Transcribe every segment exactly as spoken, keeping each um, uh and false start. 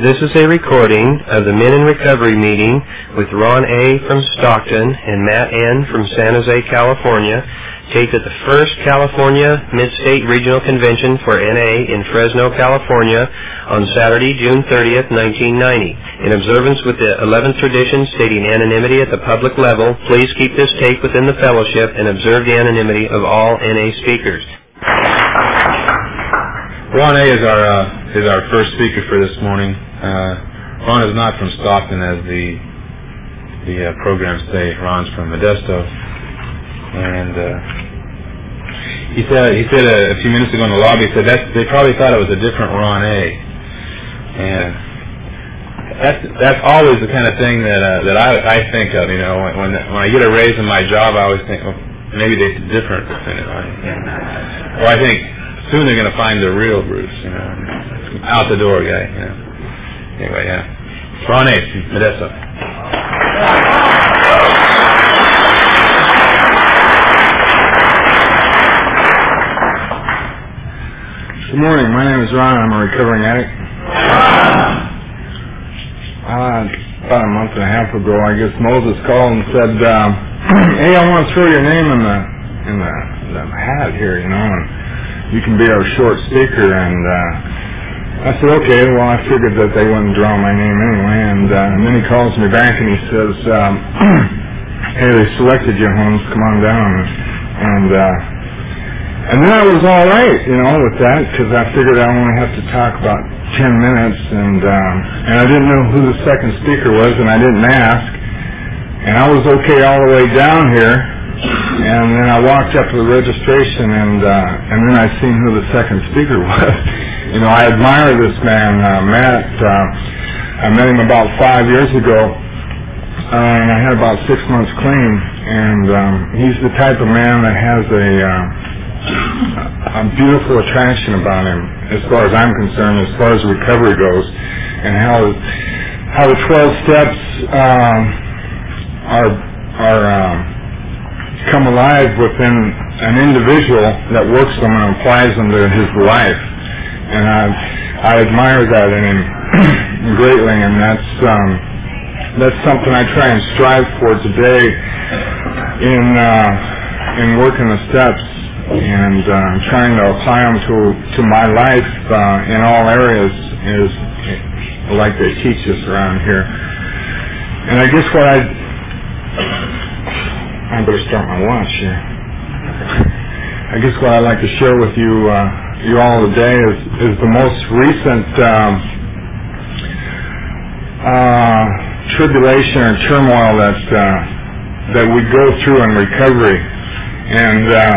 This is a recording of the Men in Recovery meeting with Ron A. from Stockton and Matt N. from San Jose, California, taped at the first California Mid-State Regional Convention for N A in Fresno, California on Saturday, June thirtieth, nineteen ninety. In observance with the eleventh tradition stating anonymity at the public level, please keep this tape within the fellowship and observe the anonymity of all N A speakers. Ron A. is our uh, is our first speaker for this morning. Uh, Ron is not from Stockton, as the the uh, programs say. Ron's from Modesto, and uh, he said he said a, a few minutes ago in the lobby, he said that they probably thought it was a different Ron A. And that's that's always the kind of thing that uh, that I, I think of. You know, when when, when I get a raise in my job, I always think, well, maybe they're different. You know, or I think soon they're going to find the real Bruce, you know, out the door guy, you know. Anyway, yeah. Ron A. Modesto. Good morning. My name is Ron. I'm a recovering addict. Uh, about a month and a half ago, I guess Moses called and said, uh, "Hey, I want to throw your name in the in the, the hat here, you know, and you can be our short speaker." And uh, I said, okay. Well, I figured that they wouldn't draw my name anyway. And, uh, and then he calls me back and he says, um, hey, they selected you, Holmes. Come on down. And uh, and then I was all right, you know, with that, because I figured I only have to talk about ten minutes. And um, and I didn't know who the second speaker was, and I didn't ask. And I was okay all the way down here. And then I walked up to the registration, and uh, and then I seen who the second speaker was. You know, I admire this man, uh, Matt. Uh, I met him about five years ago, uh, and I had about six months clean. And um, he's the type of man that has a uh, a beautiful attraction about him, as far as I'm concerned, as far as recovery goes, and how how the twelve steps um, are are. Um, come alive within an individual that works them and applies them to his life. And I, I admire that in him greatly, and that's um, that's something I try and strive for today in uh, in working the steps and uh, trying to apply them to, to my life uh, in all areas, is like they teach us around here. And I guess what I I better start my lunch here. I guess what I'd like to share with you, uh, you all today is, is the most recent um, uh, tribulation or turmoil that uh, that we go through in recovery. And um,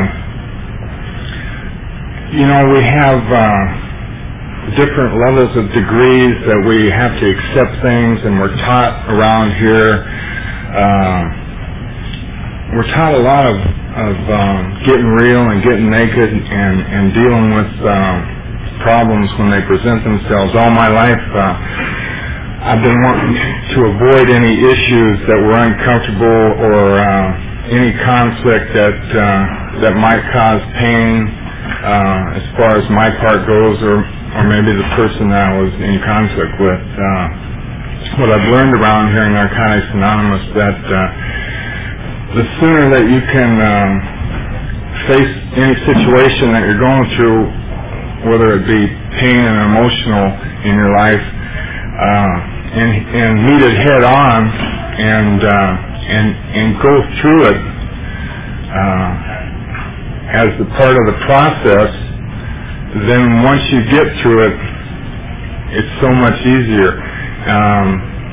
you know, we have uh, different levels of degrees that we have to accept things, and we're taught around here. Uh, We're taught a lot of, of um, getting real and getting naked and, and dealing with um, problems when they present themselves. All my life, uh, I've been wanting to avoid any issues that were uncomfortable or uh, any conflict that uh, that might cause pain uh, as far as my part goes, or, or maybe the person that I was in conflict with. Uh, what I've learned around here in Narcotics Anonymous, that uh, the sooner that you can um, face any situation that you're going through, whether it be pain and emotional in your life, uh, and, and meet it head on and uh, and and go through it uh, as the part of the process, then once you get through it, it's so much easier. Um,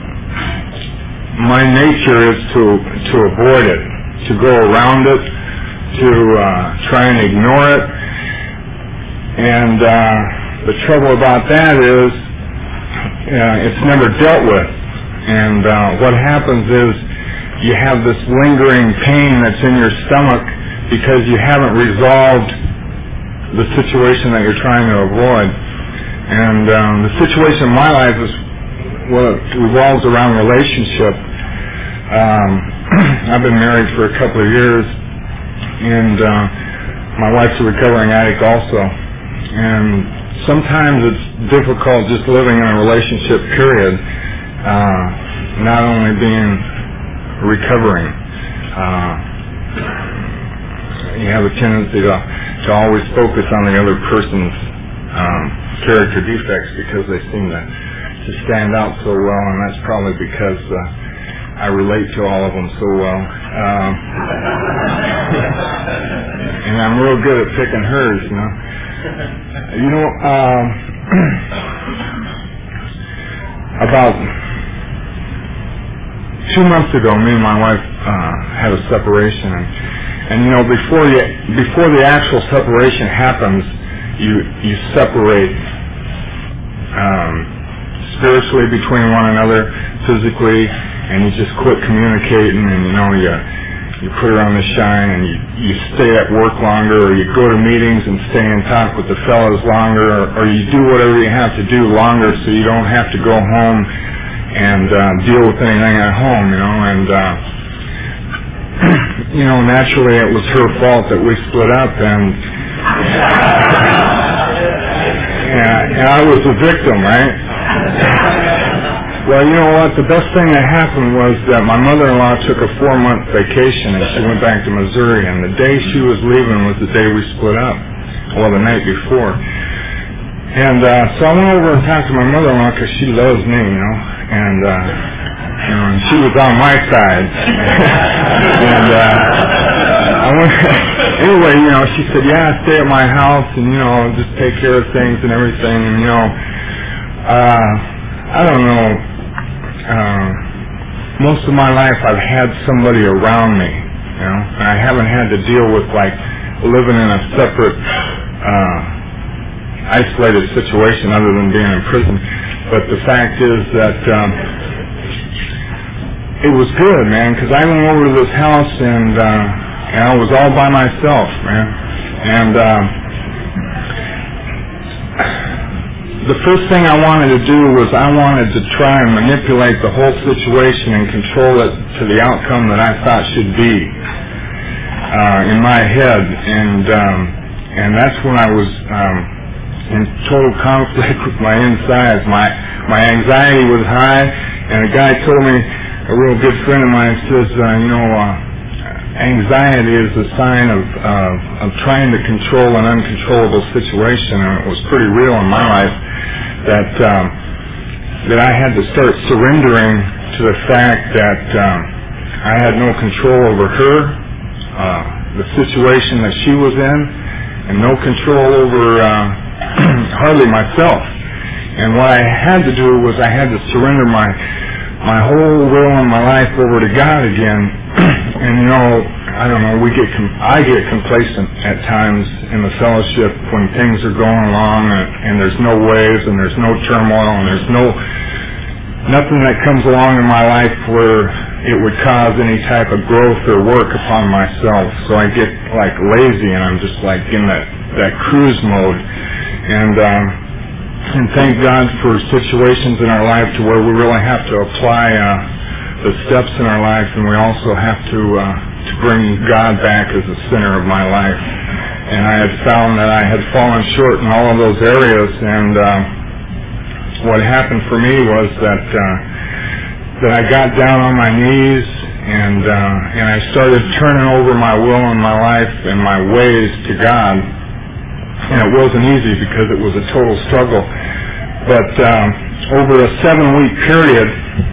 my nature is to to avoid it, to go around it, to uh, try and ignore it. And uh, the trouble about that is uh, it's never dealt with. And uh, what happens is you have this lingering pain that's in your stomach because you haven't resolved the situation that you're trying to avoid. And um, the situation in my life is, well, it revolves around relationship. Um, I've been married for a couple of years, and uh, my wife's a recovering addict also. And sometimes it's difficult just living in a relationship, period, uh, not only being recovering. Uh, you have a tendency to, to always focus on the other person's um, character defects because they seem to, to stand out so well, and that's probably because uh, I relate to all of them so well. Um, and I'm real good at picking hers, you know. You know, um, about two months ago, me and my wife uh, had a separation, and, and you know, before the before the actual separation happens, you you separate um, spiritually between one another, physically, and you just quit communicating, and you know you. You put her on the shine, and you, you stay at work longer, or you go to meetings and stay and talk with the fellows longer, or, or you do whatever you have to do longer so you don't have to go home and uh, deal with anything at home, you know. And, uh, you know, naturally it was her fault that we split up, and, and, and I was the victim, right? Well, you know what? The best thing that happened was that my mother-in-law took a four-month vacation, and she went back to Missouri, and the day she was leaving was the day we split up, well, the night before. And uh, so I went over and talked to my mother-in-law because she loves me, you know, and, uh, you know, and she was on my side. and uh, I went, anyway, you know, she said, yeah, stay at my house and, you know, just take care of things and everything. And, you know, uh, I don't know. Uh, most of my life I've had somebody around me, you know, and I haven't had to deal with like living in a separate, uh, isolated situation other than being in prison. But the fact is that um, it was good, man, because I went over to this house and uh, and I was all by myself, man, and. Um, The first thing I wanted to do was I wanted to try and manipulate the whole situation and control it to the outcome that I thought should be uh, in my head, and um, and that's when I was um, in total conflict with my insides. My my anxiety was high, and a guy told me, a real good friend of mine says, uh, you know, uh, anxiety is a sign of uh, of trying to control an uncontrollable situation, and it was pretty real in my life. That um, that I had to start surrendering to the fact that um, I had no control over her, uh, the situation that she was in, and no control over uh, hardly myself. And what I had to do was I had to surrender my my whole will and my life over to God again. And you know, I don't know, we get com- I get complacent at times in the fellowship when things are going along and, and there's no waves and there's no turmoil and there's no nothing that comes along in my life where it would cause any type of growth or work upon myself. So I get like lazy and I'm just like in that, that cruise mode. And um, and thank God for situations in our life to where we really have to apply uh, the steps in our life, and we also have to uh, to bring God back as the center of my life. And I had found that I had fallen short in all of those areas, and uh, what happened for me was that uh, that I got down on my knees and uh, and I started turning over my will and my life and my ways to God. And it wasn't easy because it was a total struggle. But um, over a seven-week period,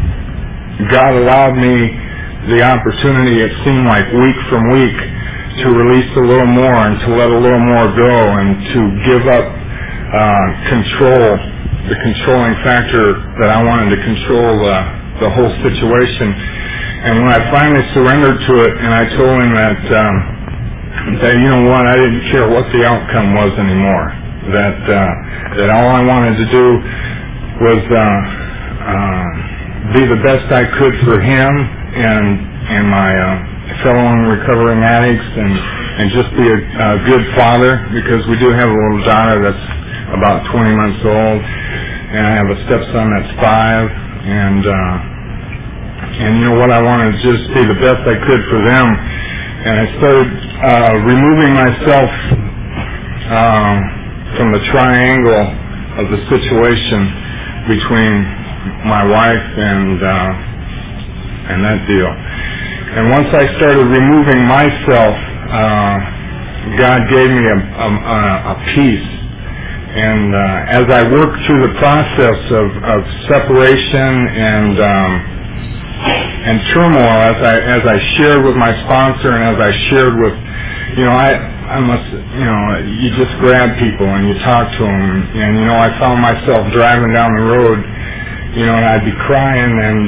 God allowed me the opportunity, it seemed like week from week, to release a little more and to let a little more go and to give up uh, control, the controlling factor that I wanted to control uh, the whole situation. And when I finally surrendered to it and I told him that, um, that you know what, I didn't care what the outcome was anymore, that, uh, that all I wanted to do was uh, uh, be the best I could for him and and my uh, fellow recovering addicts, and and just be a, a good father, because we do have a little daughter that's about twenty months old, and I have a stepson that's five, and uh, and you know what, I wanted to just be the best I could for them, and I started uh, removing myself um, from the triangle of the situation between my wife and uh, and that deal. And once I started removing myself, uh, God gave me a, a, a peace. And uh, as I worked through the process of, of separation and um, and turmoil, as I as I shared with my sponsor and as I shared with, you know, I I must, you know, you just grab people and you talk to them, and you know, I found myself driving down the road, you know, and I'd be crying, and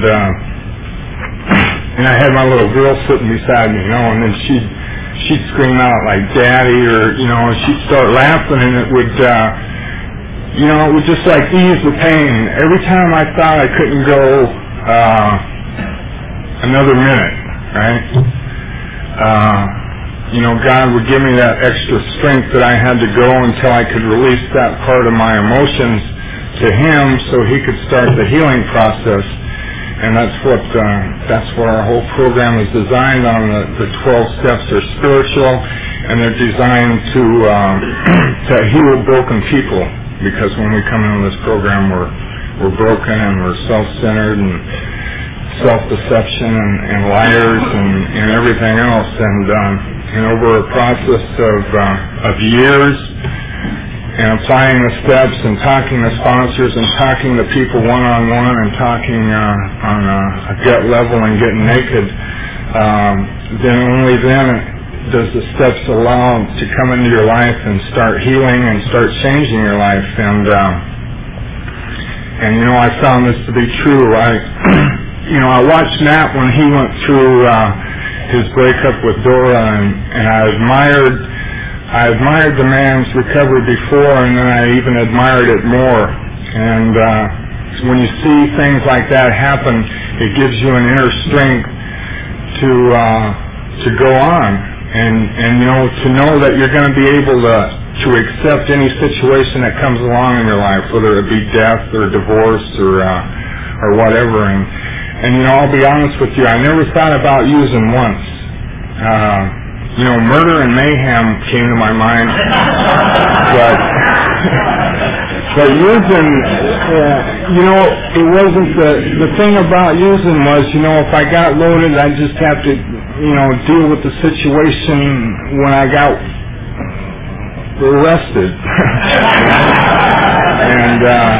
uh, and I had my little girl sitting beside me, you know, and then she'd she'd scream out like "Daddy," or you know, she'd start laughing, and it would. Uh, You know, it would just like ease the pain. Every time I thought I couldn't go uh, another minute, right? Uh, you know, God would give me that extra strength that I had to go until I could release that part of my emotions to Him, so He could start the healing process. And that's what uh, that's what our whole program is designed on. The, the twelve steps are spiritual, and they're designed to um, to heal broken people. Because when we come into this program, we're we're broken and we're self-centered and self-deception and, and liars and, and everything else. And um, and over a process of uh, of years and applying the steps and talking to sponsors and talking to people one-on-one and talking uh, on a, a gut level and getting naked, um, then only then does the steps allow to come into your life and start healing and start changing your life. And um, and you know, I found this to be true. I you know I watched Matt when he went through uh, his breakup with Dora, and, and I admired I admired the man's recovery before, and then I even admired it more. And uh, when you see things like that happen, it gives you an inner strength to uh, to go on. And, and, you know, to know that you're going to be able to, to accept any situation that comes along in your life, whether it be death or divorce or, uh, or whatever. And, and, you know, I'll be honest with you, I never thought about using once. Uh, you know, murder and mayhem came to my mind, but, but using, uh, you know, it wasn't the, the thing about using was, you know, if I got loaded, I'd just have to, you know, deal with the situation when I got arrested. And uh,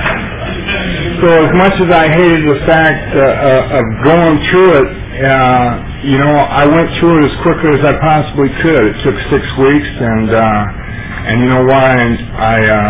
so as much as I hated the fact uh, uh, of going through it, uh, you know, I went through it as quickly as I possibly could. It took six weeks, and uh, and you know why? I uh,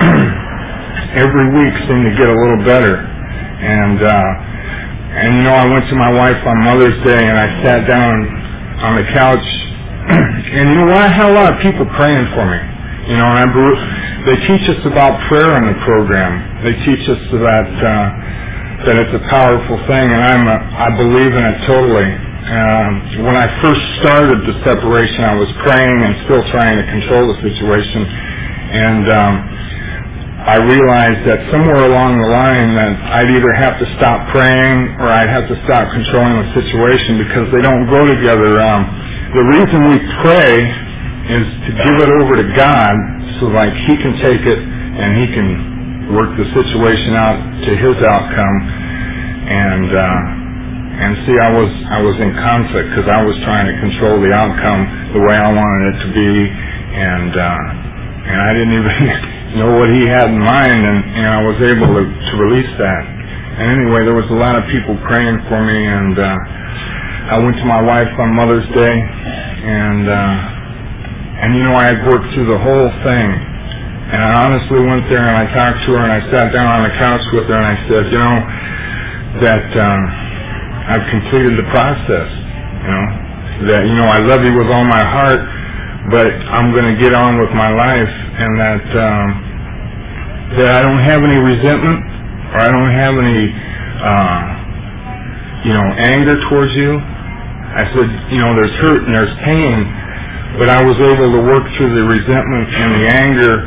every week seemed to get a little better, and. Uh, And, you know, I went to my wife on Mother's Day, and I sat down on the couch, and, you know what, I had a lot of people praying for me. You know, and I, they teach us about prayer in the program. They teach us that uh, that it's a powerful thing, and I'm a, I believe in it totally. Um, when I first started the separation, I was praying and still trying to control the situation, and um I realized that somewhere along the line that I'd either have to stop praying or I'd have to stop controlling the situation, because they don't go together. Um, the reason we pray is to give it over to God, so like He can take it and He can work the situation out to His outcome. And uh, and see, I was I was in conflict because I was trying to control the outcome the way I wanted it to be, and uh, and I didn't even know what He had in mind, and, and I was able to, to release that. And anyway, there was a lot of people praying for me, and uh, I went to my wife on Mother's Day, and uh, and you know, I had worked through the whole thing, and I honestly went there and I talked to her, and I sat down on the couch with her, and I said, you know, that um, I've completed the process, you know, that, you know, I love you with all my heart, but I'm going to get on with my life, and that um, that I don't have any resentment, or I don't have any, uh, you know, anger towards you. I said, you know, there's hurt and there's pain, but I was able to work through the resentment and the anger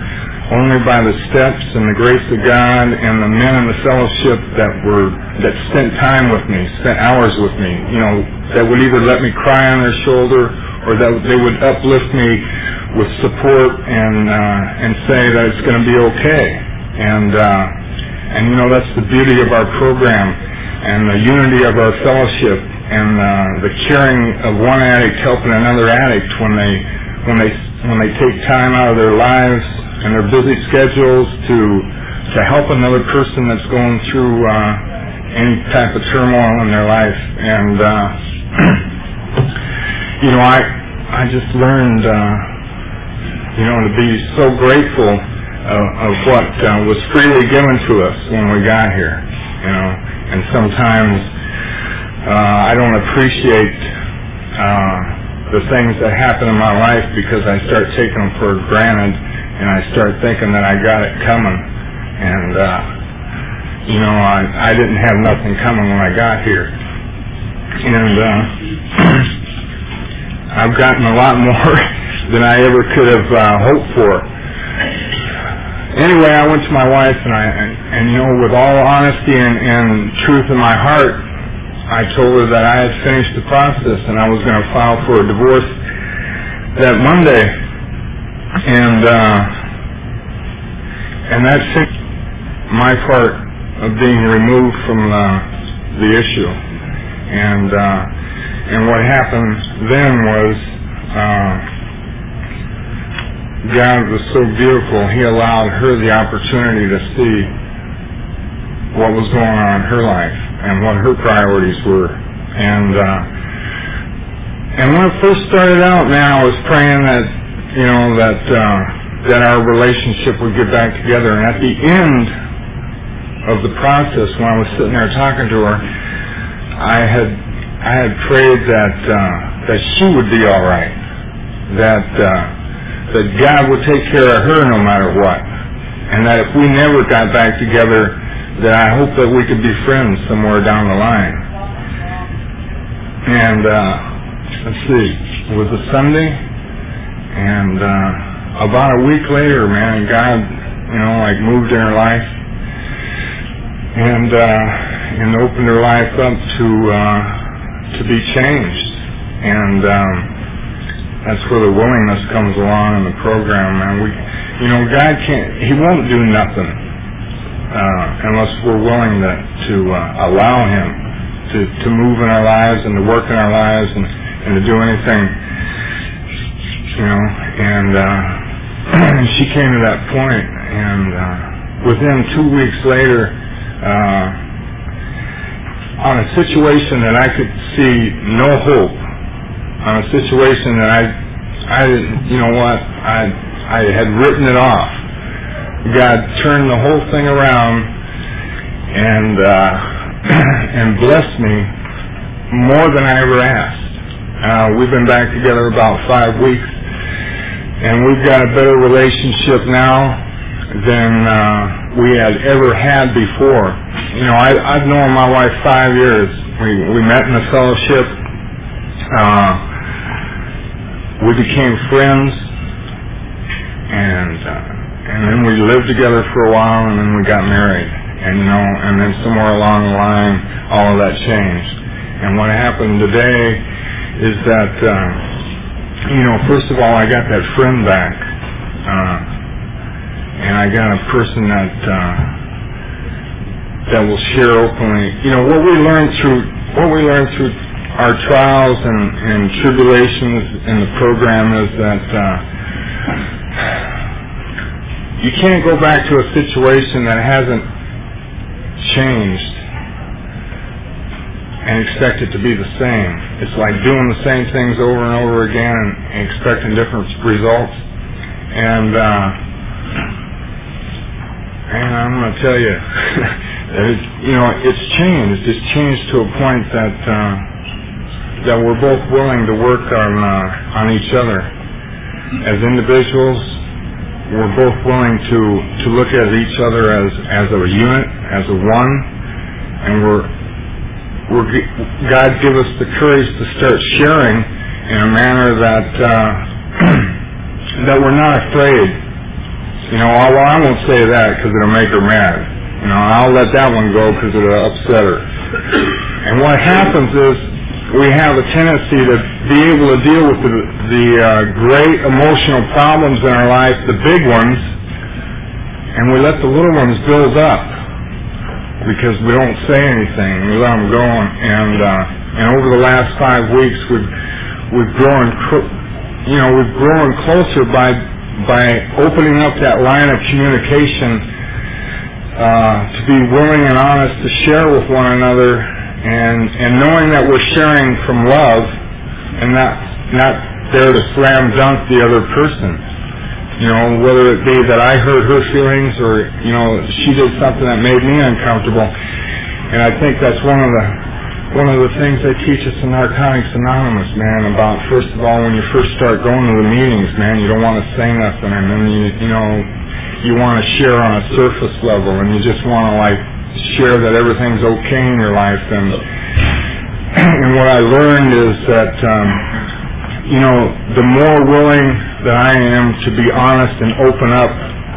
only by the steps and the grace of God and the men in the fellowship that were that spent time with me, spent hours with me, you know, that would either let me cry on their shoulder or that they would uplift me with support and uh, and say that it's going to be okay. And uh, and you know, that's the beauty of our program and the unity of our fellowship and uh, the caring of one addict helping another addict when they when they when they take time out of their lives and their busy schedules to to help another person that's going through uh, any type of turmoil in their life. And uh, you know, I I just learned uh, you know to be so grateful uh, of what uh, was freely given to us when we got here. You know, and sometimes uh, I don't appreciate uh, the things that happen in my life because I start taking them for granted, and I start thinking that I got it coming. And, uh, you know, I, I didn't have nothing coming when I got here. And uh, I've gotten a lot more than I ever could have uh, hoped for. Anyway, I went to my wife, and, I, and, and you know, with all honesty and, and truth in my heart, I told her that I had finished the process and I was going to file for a divorce that Monday. And uh, and that's my part of being removed from uh, the issue. And uh, and what happened then was uh, God was so beautiful. He allowed her the opportunity to see what was going on in her life and what her priorities were. And uh, and when it first started out, man, I was praying that you know that uh, that our relationship would get back together. And at the end of the process, when I was sitting there talking to her, I had I had prayed that uh, that she would be all right, that uh, that God would take care of her no matter what, and that if we never got back together, that I hope that we could be friends somewhere down the line. And uh, let's see, it was a Sunday, and uh, about a week later, man, God, you know, like moved in her life, and uh, and opened her life up to uh, to be changed. And um, that's where the willingness comes along in the program, man. We, you know, God can't, He won't do nothing uh, unless we're willing to, to uh, allow Him to, to move in our lives and to work in our lives and, and to do anything, you know. And uh, she came to that point, and uh, within two weeks later, uh, on a situation that I could see no hope, on a situation that I, I didn't, you know what, I, I had written it off. God turned the whole thing around and uh, and blessed me more than I ever asked. Uh, we've been back together about five weeks, and we've got a better relationship now than uh, we had ever had before. You know, I, I've known my wife five years. We we met in the fellowship. Uh, we became friends, and uh, and then we lived together for a while, and then we got married. And you know, and then somewhere along the line, all of that changed. And what happened today is that, uh, you know, first of all, I got that friend back, uh, and I got a person that uh, that will share openly. You know, what we learned through what we learned through our trials and, and tribulations in the program is that uh, you can't go back to a situation that hasn't changed and expect it to be the same. It's like doing the same things over and over again and expecting different results. And uh, and I'm going to tell you that it's, you know, it's changed. It's changed to a point that uh, that we're both willing to work on uh, on each other as individuals. We're both willing to, to look at each other as, as a unit, as a one, and we're, we're God give us the courage to start sharing in a manner that uh, that we're not afraid You know, well, I won't say that because it'll make her mad. You know, I'll let that one go because it'll upset her. And what happens is we have a tendency to be able to deal with the, the uh, great emotional problems in our life, the big ones, and we let the little ones build up because we don't say anything. We let them go, and uh, and over the last five weeks, we've we've grown, you know, we've grown closer by by opening up that line of communication uh, to be willing and honest to share with one another, and and knowing that we're sharing from love and not not there to slam dunk the other person. You know, whether it be that I hurt her feelings or, you know, she did something that made me uncomfortable. And I think that's one of the one of the things they teach us in Narcotics Anonymous, man, about, first of all, when you first start going to the meetings, man, you don't want to say nothing, and then you, you know, you want to share on a surface level, and you just want to, like, share that everything's okay in your life. And and what I learned is that, um, you know, the more willing that I am to be honest and open up,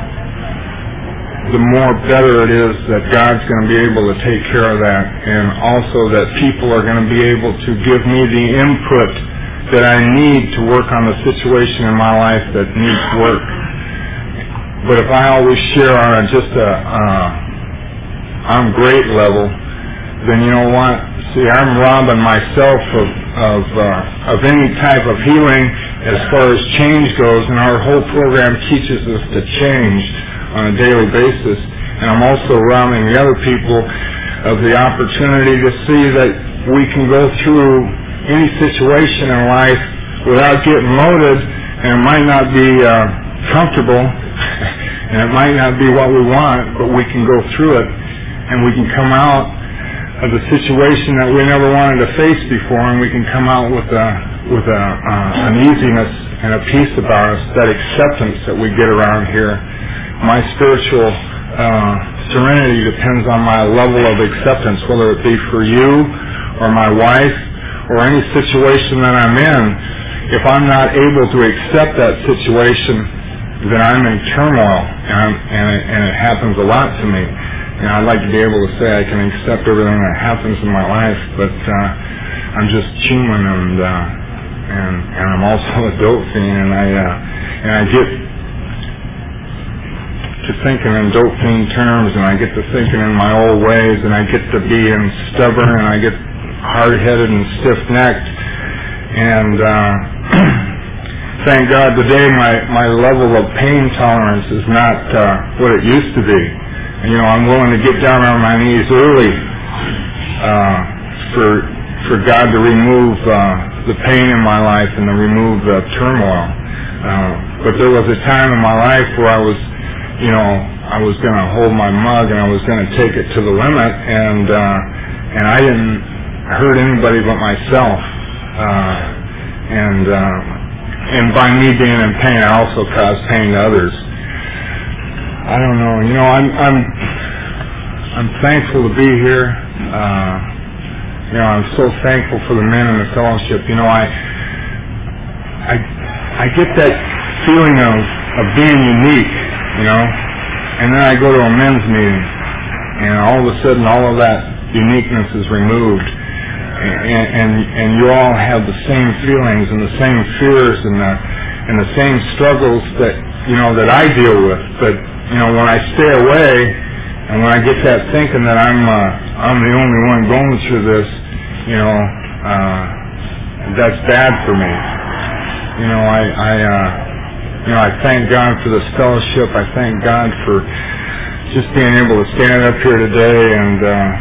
the more better it is that God's going to be able to take care of that, and also that people are going to be able to give me the input that I need to work on the situation in my life that needs work. But if I always share on just a uh, on great level, then you know what? See, I'm robbing myself of of, uh, of any type of healing as far as change goes, and our whole program teaches us to change on a daily basis. And I'm also robbing the other people of the opportunity to see that we can go through any situation in life without getting loaded, and it might not be uh, comfortable, and it might not be what we want, but we can go through it, and we can come out of the situation that we never wanted to face before, and we can come out with a with a uh, an easiness and a peace about us, that acceptance that we get around here. My spiritual uh, serenity depends on my level of acceptance, whether it be for you or my wife or any situation that I'm in. If I'm not able to accept that situation, then I'm in turmoil, and, I'm, and, it, and it happens a lot to me. You know, I'd like to be able to say I can accept everything that happens in my life, but uh, I'm just human, and uh, and and I'm also a dope fiend, and I uh, and I get to thinking in dope fiend terms, and I get to thinking in my old ways, and I get to being stubborn, and I get hard-headed and stiff-necked, and uh, thank God today my my level of pain tolerance is not uh, what it used to be. You know, I'm willing to get down on my knees early uh, for for God to remove uh, the pain in my life and to remove the turmoil. Uh, but there was a time in my life where I was, you know, I was going to hold my mug and I was going to take it to the limit, and uh, and I didn't hurt anybody but myself. Uh, and uh, and by me being in pain, I also caused pain to others. I don't know. You know, I'm I'm I'm thankful to be here. Uh, you know, I'm so thankful for the men in the fellowship. You know, I I I get that feeling of of being unique. You know, and then I go to a men's meeting, and all of a sudden, all of that uniqueness is removed, and and, and you all have the same feelings and the same fears and the and the same struggles that you know that I deal with, but. You know, when I stay away, and when I get that thinking that I'm uh, I'm the only one going through this, you know, uh, that's bad for me. You know, I I uh, you know I thank God for this fellowship. I thank God for just being able to stand up here today and uh,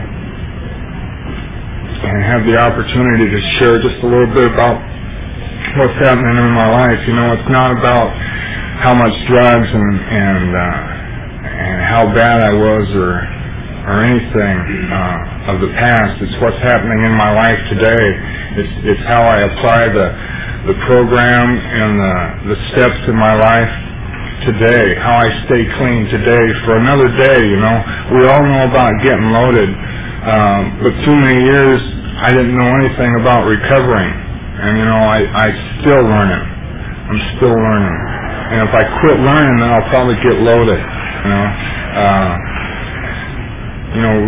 and have the opportunity to share just a little bit about what's happening in my life. You know, it's not about how much drugs and and uh, and how bad I was or or anything uh, of the past. It's what's happening in my life today. It's it's how I apply the the program and the the steps in my life today. How I stay clean today for another day. You know, we all know about getting loaded, um, but too many years I didn't know anything about recovering, and you know I I still learning. I'm still learning. and if I quit learning, then I'll probably get loaded. You know, uh, you know,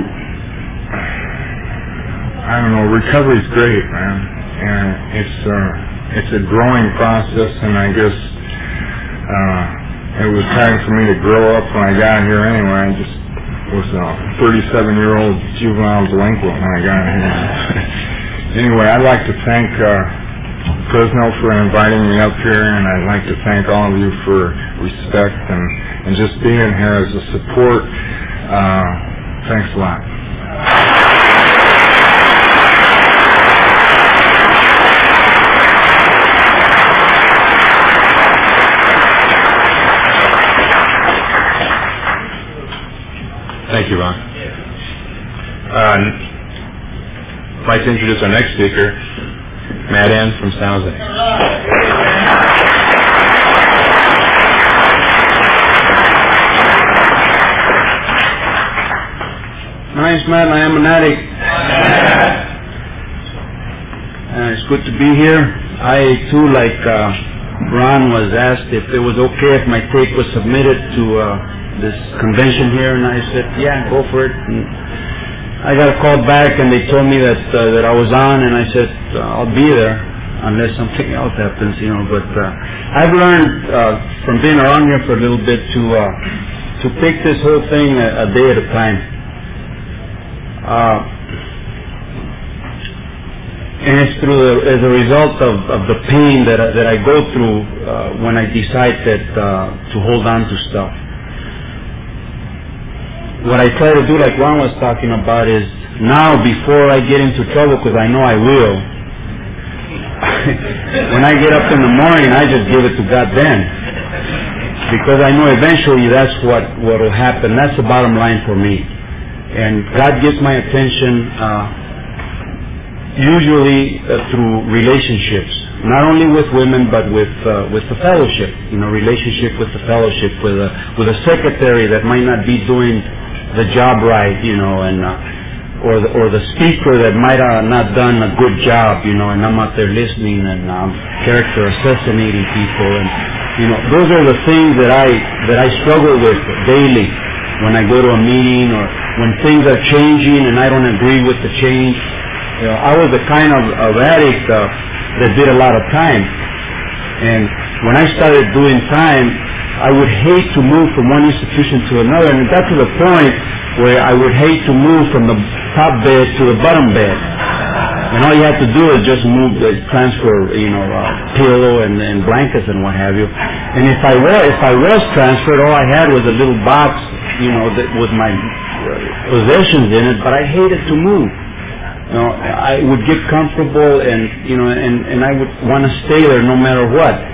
I don't know. Recovery's great, man, and it's uh, it's a growing process, and I guess uh, it was time for me to grow up when I got here. Anyway, I just was a thirty-seven-year-old juvenile delinquent when I got here. Anyway, I'd like to thank uh, Fresno for inviting me up here, and I'd like to thank all of you for respect and, and just being here as a support. Uh, thanks a lot. Thank you, Ron. Uh, I'd like to introduce our next speaker, Matt N. from San Jose. My name's Matt and I am an addict. Uh, it's good to be here. I too, like uh, Ron, was asked if it was okay if my tape was submitted to uh, this convention here, and I said, yeah, go for it. And I got a call back, and they told me that uh, that I was on, and I said, I'll be there unless something else happens, you know. But uh, I've learned uh, from being around here for a little bit to uh, to take this whole thing a, a day at a time. Uh, and it's through the, as a result of, of the pain that I, that I go through uh, when I decide that uh, to hold on to stuff. What I try to do, like Ron was talking about, is now before I get into trouble, because I know I will, when I get up in the morning, I just give it to God then. Because I know eventually that's what what will happen. That's the bottom line for me. And God gets my attention uh, usually uh, through relationships. Not only with women, but with uh, with the fellowship. You know, relationship with the fellowship, with a, with a secretary that might not be doing the job right, you know, and uh, or the, or the speaker that might have not done a good job, you know, and I'm out there listening and um, character assassinating people, and you know, those are the things that I that I struggle with daily when I go to a meeting or when things are changing and I don't agree with the change. You know, I was the kind of, of addict uh, that did a lot of time, and when I started doing time, I would hate to move from one institution to another, and it got to the point where I would hate to move from the top bed to the bottom bed. And all you have to do is just move, uh, transfer, you know, uh, pillow and, and blankets and what have you. And if I were, if I was transferred, all I had was a little box, you know, that with my possessions in it. But I hated to move. You know, I would get comfortable, and you know, and and I would want to stay there no matter what.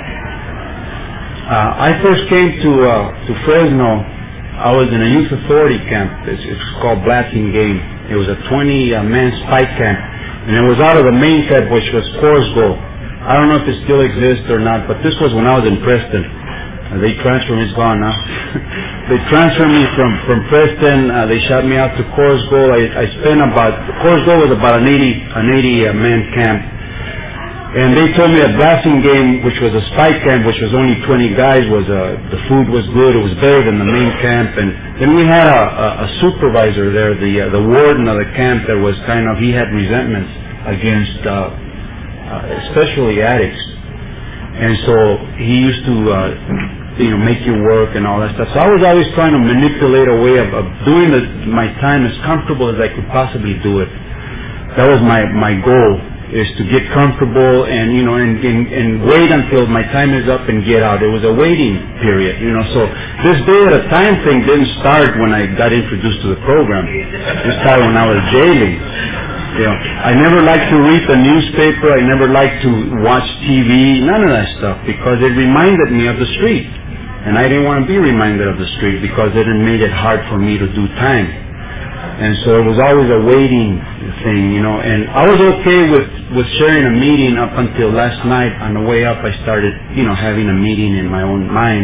Uh, I first came to uh, to Fresno. I was in a youth authority camp. It's, it's called Blasting Game. It was a twenty-man spike camp, and it was out of the main camp, which was Corsgo. I don't know if it still exists or not, but this was when I was in Preston. Uh, they transferred me. It's gone now. They transferred me from from Preston. Uh, they shot me out to Corsgo. I, I spent about Corsgo was about an eighty an eighty uh, man camp. And they told me at Blasting Game, which was a spike camp, which was only twenty guys, was uh, the food was good. It was better than the main camp. And then we had a, a, a supervisor there, the uh, the warden of the camp. That was kind of he had resentments against, uh, uh, especially addicts. And so he used to, uh, you know, make you work and all that stuff. So I was always trying to manipulate a way of, of doing the, my time as comfortable as I could possibly do it. That was my my goal. Is to get comfortable and, you know, and, and, and wait until my time is up and get out. It was a waiting period, you know. So this day at a time thing didn't start when I got introduced to the program. It started when I was jailing. You know, I never liked to read the newspaper. I never liked to watch T V, none of that stuff, because it reminded me of the street. And I didn't want to be reminded of the street because it made it hard for me to do time. And so it was always a waiting thing, you know. And I was okay with, with sharing a meeting up until last night. On the way up, I started, you know, having a meeting in my own mind.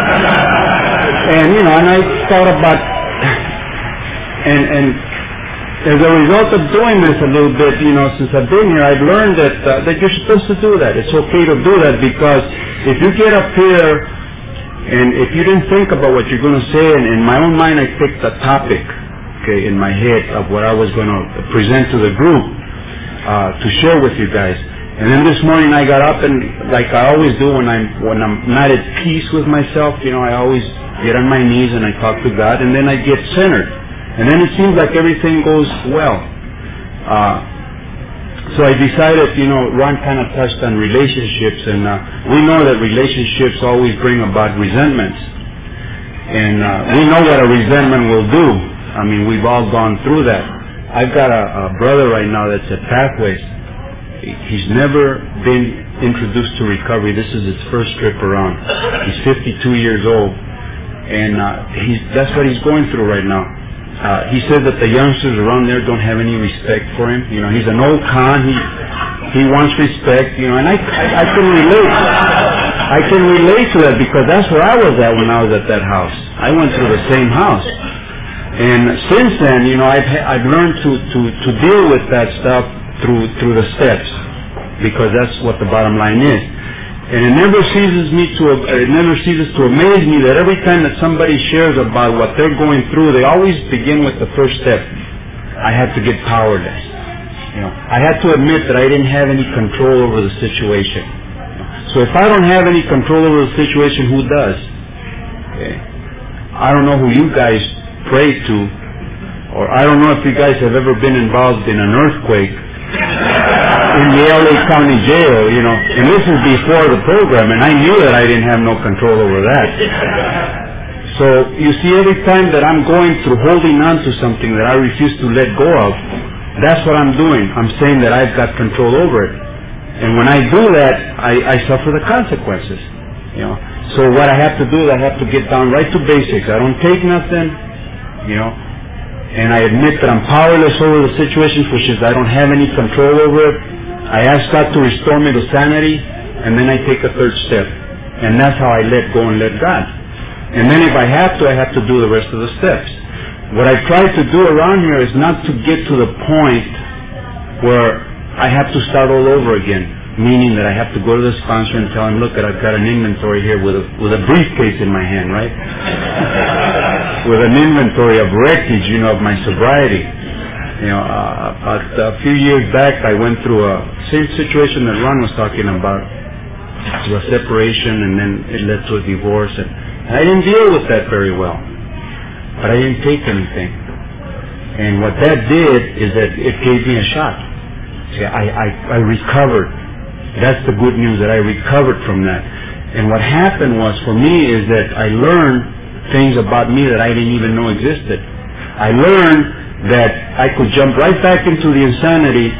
And, you know, and I thought about, and, and as a result of doing this a little bit, you know, since I've been here, I've learned that uh, that you're supposed to do that. It's okay to do that, because if you get up here and if you didn't think about what you're going to say, and in my own mind I picked a topic, okay, in my head of what I was going to present to the group uh, to share with you guys. And then this morning I got up, and like I always do when I'm when I'm not at peace with myself, you know, I always get on my knees and I talk to God, and then I get centered. And then it seems like everything goes well. Uh, so I decided, you know, Ron kind of touched on relationships, and uh, we know that relationships always bring about resentments. And uh, we know what a resentment will do. I mean, we've all gone through that. I've got a, a brother right now that's at Pathways. He's never been introduced to recovery. This is his first trip around. He's fifty-two years old, and uh, he's, that's what he's going through right now. Uh, he said that the youngsters around there don't have any respect for him. You know, he's an old con. He he wants respect. You know, and I, I I can relate. I can relate to that, because that's where I was at when I was at that house. I went through the same house, and since then, you know, I've I've learned to to to deal with that stuff through through the steps, because that's what the bottom line is. And it never ceases me to it never ceases to amaze me that every time that somebody shares about what they're going through, they always begin with the first step. I had to get powerless. You know, I had to admit that I didn't have any control over the situation. So if I don't have any control over the situation, who does? Okay. I don't know who you guys pray to, or I don't know if you guys have ever been involved in an earthquake in the L A County Jail, you know, and this is before the program, and I knew that I didn't have no control over that. So you see, every time that I'm going through holding on to something that I refuse to let go of, that's what I'm doing. I'm saying that I've got control over it. And when I do that, I, I suffer the consequences. You know. So what I have to do is I have to get down right to basics. I don't take nothing, you know, and I admit that I'm powerless over the situation, which is I don't have any control over it. I ask God to restore me to sanity, and then I take a third step. And that's how I let go and let God. And then if I have to, I have to do the rest of the steps. What I try to do around here is not to get to the point where I have to start all over again, meaning that I have to go to the sponsor and tell him, look, I've got an inventory here with a, with a briefcase in my hand, right? With an inventory of wreckage, you know, of my sobriety. You know, uh, about a few years back, I went through a same situation that Ron was talking about, to a separation, and then it led to a divorce, and I didn't deal with that very well, but I didn't take anything. And what that did is that it gave me a shot. See, I, I, I recovered. That's the good news, that I recovered from that. And what happened was, for me, is that I learned things about me that I didn't even know existed. I learned that I could jump right back into the insanity,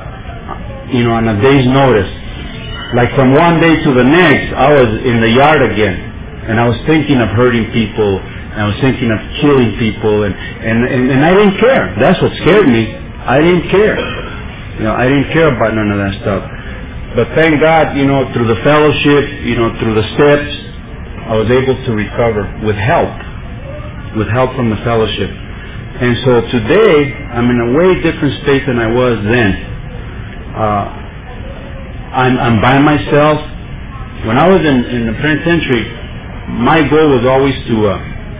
you know, on a day's notice. Like from one day to the next, I was in the yard again, and I was thinking of hurting people, and I was thinking of killing people, and, and, and, and I didn't care. That's what scared me. I didn't care. You know, I didn't care about none of that stuff. But thank God, you know, through the fellowship, you know, through the steps, I was able to recover with help, with help from the fellowship. And so today, I'm in a way different state than I was then. Uh, I'm, I'm by myself. When I was in, in the penitentiary, my goal was always to uh,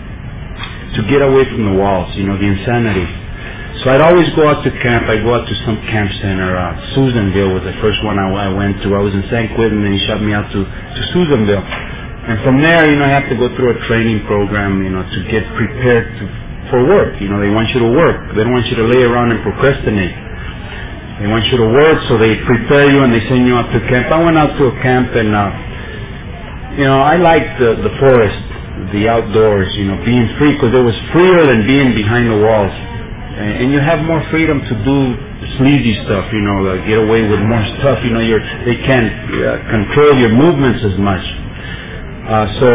to get away from the walls, you know, the insanity. So I'd always go out to camp. I'd go out to some camp center. Uh, Susanville was the first one I, I went to. I was in San Quentin, and he shot me out to, to Susanville. And from there, you know, I have to go through a training program, you know, to get prepared to for work. You know, they want you to work. They don't want you to lay around and procrastinate. They want you to work, so they prepare you and they send you out to camp. I went out to a camp, and uh, you know, I liked the, the forest, the outdoors, you know, being free, because it was freer than being behind the walls. And, and you have more freedom to do sleazy stuff, you know, uh, get away with more stuff. You know, you're, they can't uh, control your movements as much. Uh, so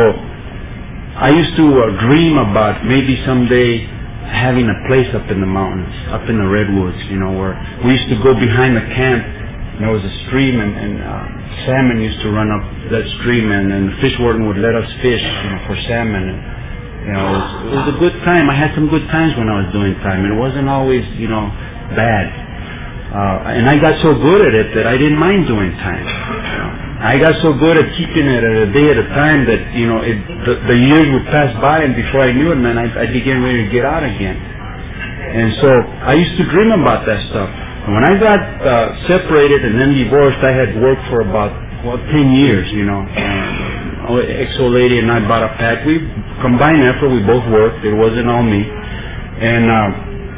I used to uh, dream about maybe someday having a place up in the mountains, up in the redwoods, you know, where we used to go behind the camp, and there was a stream, and, and uh, salmon used to run up that stream, and, and the fish warden would let us fish, you know, for salmon. And, You know, it was, it was a good time. I had some good times when I was doing time. It wasn't always, you know, bad. Uh, and I got so good at it that I didn't mind doing time. You know. I got so good at keeping it at a day at a time that, you know, it, the, the years would pass by, and before I knew it, man, I, I began ready to get out again. And so I used to dream about that stuff. And when I got uh, separated and then divorced, I had worked for about, well, ten years, you know. Um, ex-old lady and I bought a pack. We combined effort. We both worked. It wasn't all me. And uh,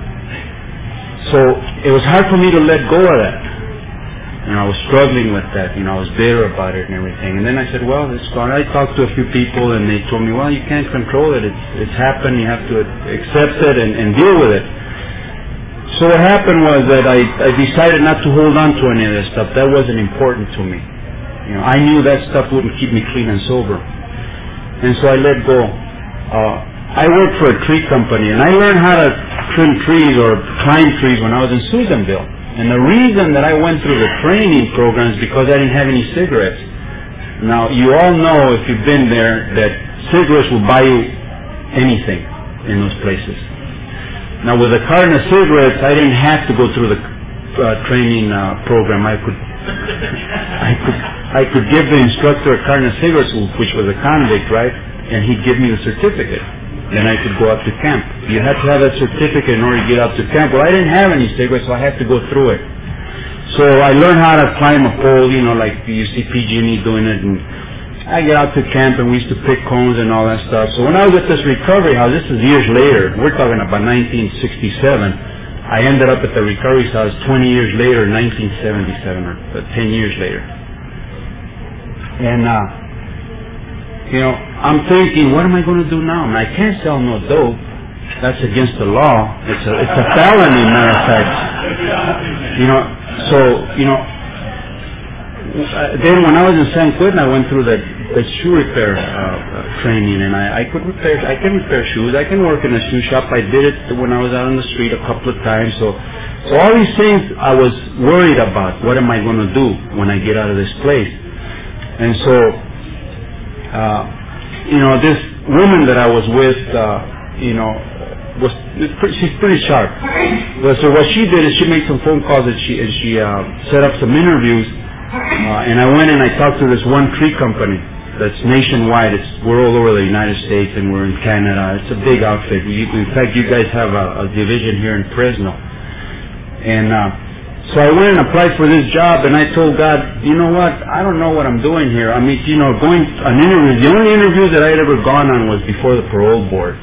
so it was hard for me to let go of that. You know, I was struggling with that. You know, I was bitter about it and everything. And then I said, well, it's gone. I talked to a few people, and they told me, well, you can't control it. It's, it's happened. You have to accept it and, and deal with it. So what happened was that I, I decided not to hold on to any of this stuff. That wasn't important to me. You know, I knew that stuff wouldn't keep me clean and sober. And so I let go. Uh, I worked for a tree company, and I learned how to trim trees or climb trees when I was in Susanville. And the reason that I went through the training program is because I didn't have any cigarettes. Now, you all know, if you've been there, that cigarettes will buy you anything in those places. Now, with a carton of cigarettes, I didn't have to go through the uh, training uh, program. I could, I could, I could give the instructor a carton of cigarettes, which was a convict, right? And he'd give me the certificate. Then I could go up to camp. You had to have that certificate in order to get up to camp. Well, I didn't have any cigarettes, so I had to go through it. So I learned how to climb a pole, you know, like you see P G and E doing it. And I get out to camp, and we used to pick cones and all that stuff. So when I was at this recovery house, this is years later. We're talking about nineteen sixty-seven. I ended up at the recovery house twenty years later, nineteen seventy-seven, or ten years later. And, uh, you know, I'm thinking, what am I going to do now? I mean, I can't sell no dope. That's against the law. It's a, it's a felony, matter of fact. You know, so, you know, then when I was in San Quentin, I went through that, that shoe repair uh, uh, training, and I, I could repair, I can repair shoes. I can work in a shoe shop. I did it when I was out on the street a couple of times. So, so all these things I was worried about. What am I going to do when I get out of this place? And so, Uh, you know, this woman that I was with, uh, you know, was pretty, she's pretty sharp. Well, so what she did is she made some phone calls and she and she uh, set up some interviews. Uh, and I went and I talked to this one tree company that's nationwide. It's we're all over the United States and we're in Canada. It's a big outfit. We, in fact, you guys have a, a division here in Fresno. And uh, So I went and applied for this job, and I told God, you know what, I don't know what I'm doing here. I mean, you know, going an interview, the only interview that I had ever gone on was before the parole board.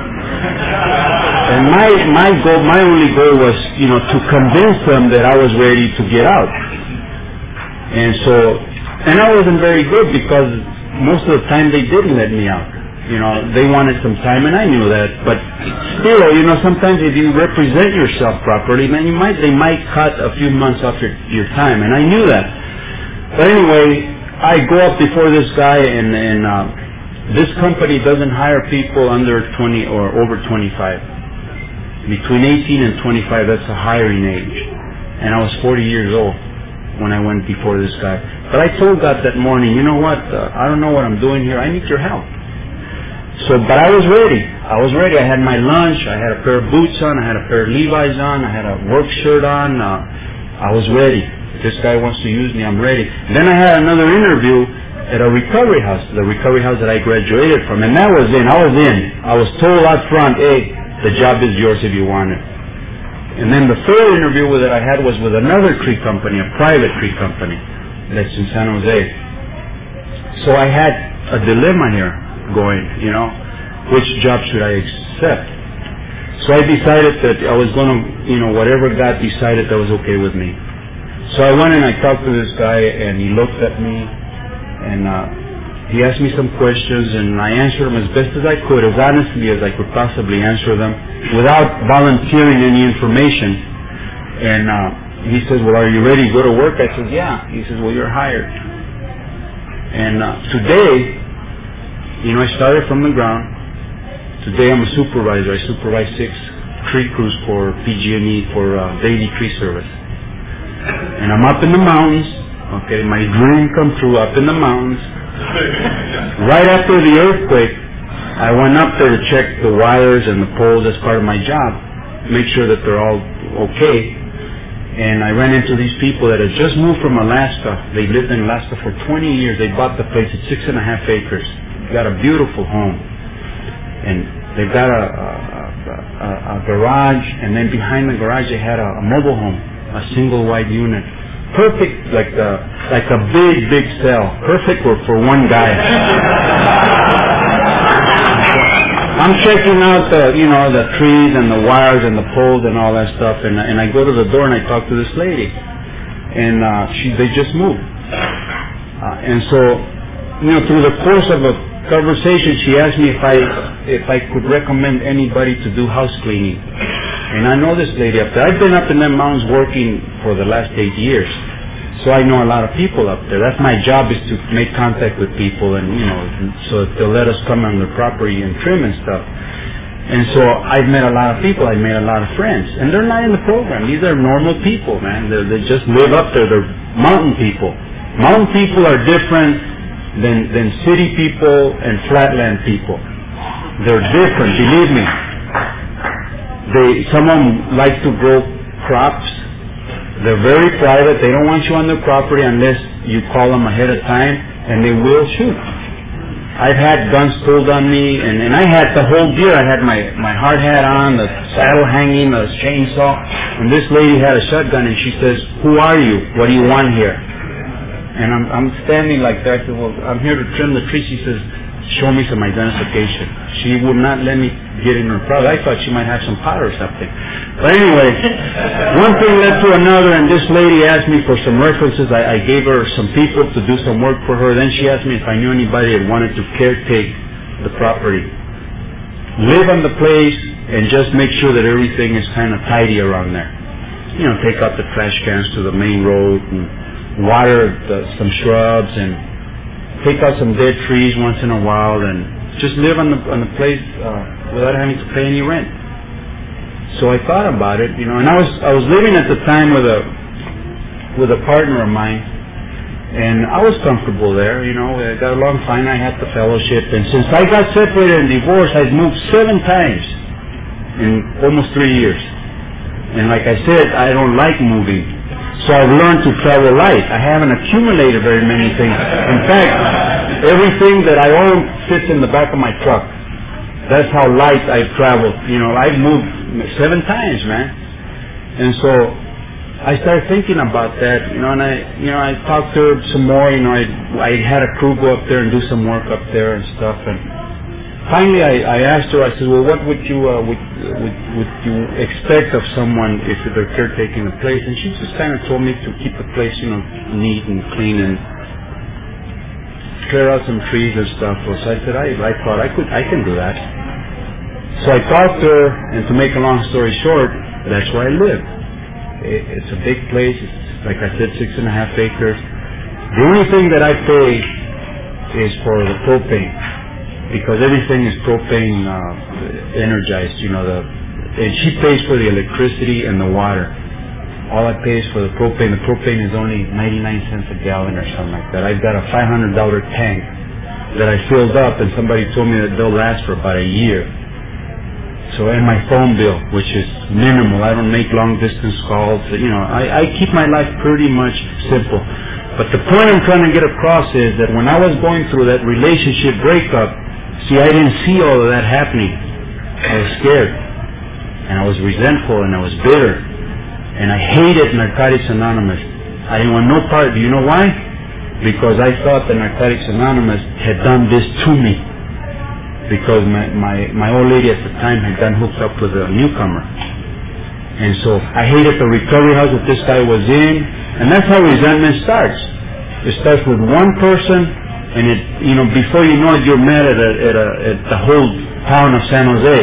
And my, my goal, my only goal was, you know, to convince them that I was ready to get out. And so, and I wasn't very good because most of the time they didn't let me out. You know, they wanted some time, and I knew that. But still, you know, sometimes if you represent yourself properly, then you might, they might cut a few months off your, your time, and I knew that. But anyway, I go up before this guy, and, and uh, this company doesn't hire people under twenty or over twenty-five. Between eighteen and twenty-five, that's a hiring age. And I was forty years old when I went before this guy. But I told God that morning, you know what, uh, I don't know what I'm doing here. I need your help. So, but I was ready. I was ready. I had my lunch. I had a pair of boots on. I had a pair of Levi's on. I had a work shirt on. Uh, I was ready. If this guy wants to use me, I'm ready. And then I had another interview at a recovery house, the recovery house that I graduated from. And that was in. I was in. I was told out front, hey, the job is yours if you want it. And then the third interview that I had was with another tree company, a private tree company that's in San Jose. So I had a dilemma here going, you know, which job should I accept? So I decided that I was going to, you know, whatever God decided, that was okay with me. So I went and I talked to this guy, and he looked at me, and uh, he asked me some questions, and I answered them as best as I could, as honestly as I could possibly answer them, without volunteering any information. And uh, he says, well, are you ready to go to work? I said, yeah. He says, well, you're hired. And uh, today, you know, I started from the ground. Today I'm a supervisor. I supervise six tree crews for P G and E for uh, daily tree service. And I'm up in the mountains. Okay, my dream come true, up in the mountains. Right after the earthquake, I went up there to check the wires and the poles as part of my job, make sure that they're all okay. And I ran into these people that had just moved from Alaska. They lived in Alaska for twenty years. They bought the place at six and a half acres. Got a beautiful home. And they've got a, a, a, a garage, and then behind the garage they had a, a mobile home, a single wide unit. Perfect, like a, like a big, big cell. Perfect for, for one guy. I'm checking out the, you know, the trees and the wires and the poles and all that stuff, and and I go to the door and I talk to this lady, and uh, she they just moved, uh, and so, you know, through the course of a conversation, she asked me if I if I could recommend anybody to do house cleaning, and I know this lady up there. I've been up in them mountains working for the last eight years. So I know a lot of people up there. That's my job, is to make contact with people, and you know, so that they'll let us come on their property and trim and stuff. And so I've met a lot of people. I've made a lot of friends, and they're not in the program. These are normal people, man. They're, they just live up there. They're mountain people. Mountain people are different than than city people and flatland people. They're different. Believe me. They some of them like to grow crops. They're very private. They don't want you on their property unless you call them ahead of time, and they will shoot. I've had guns pulled on me, and, and I had the whole gear. I had my, my hard hat on, the saddle hanging, the chainsaw, and this lady had a shotgun, and she says, "Who are you? What do you want here?" And I'm, I'm standing like that. I said, "Well, I'm here to trim the tree." She says, "Show me some identification." She would not let me get in her property. I thought she might have some pot or something. But anyway, one thing led to another, and this lady asked me for some references. I, I gave her some people to do some work for her. Then she asked me if I knew anybody that wanted to caretake the property, live on the place, and just make sure that everything is kind of tidy around there. You know, take out the trash cans to the main road, and water the, some shrubs, and take out some dead trees once in a while, and just live on the on the place uh, without having to pay any rent. So I thought about it, you know, and I was I was living at the time with a with a partner of mine, and I was comfortable there, you know. I got along fine. I had the fellowship, and since I got separated and divorced, I've moved seven times in almost three years. And like I said, I don't like moving. So I've learned to travel light. I haven't accumulated very many things. In fact, everything that I own fits in the back of my truck. That's how light I've traveled. You know, I've moved seven times, man. And so I started thinking about that, you know, and I, you know, I talked to her some more. You know, I, I had a crew go up there and do some work up there and stuff. And finally, I, I asked her. I said, "Well, what would you uh, would, would would you expect of someone if they're caretaking the place?" And she just kind of told me to keep the place, you know, neat and clean and clear out some trees and stuff. So I said, I I thought I could I can do that. So I talked to her, and to make a long story short, that's where I live. It, it's a big place. It's, like I said, six and a half acres. The only thing that I pay is for the propane, because everything is propane uh, energized, you know, the, and she pays for the electricity and the water. All I pay is for the propane. The propane is only ninety-nine cents a gallon or something like that. I've got a five hundred dollar tank that I filled up, and somebody told me that they'll last for about a year. So, and my phone bill, which is minimal. I don't make long distance calls. You know, I, I keep my life pretty much simple. But the point I'm trying to get across is that when I was going through that relationship breakup, see, I didn't see all of that happening. I was scared, and I was resentful, and I was bitter, and I hated Narcotics Anonymous. I didn't want no part. Do you know why? Because I thought that Narcotics Anonymous had done this to me. Because my, my, my old lady at the time had gotten hooked up with a newcomer. And so I hated the recovery house that this guy was in. And that's how resentment starts. It starts with one person, and it, you know, before you know it, you're mad at, a, at, a, at the whole town of San Jose.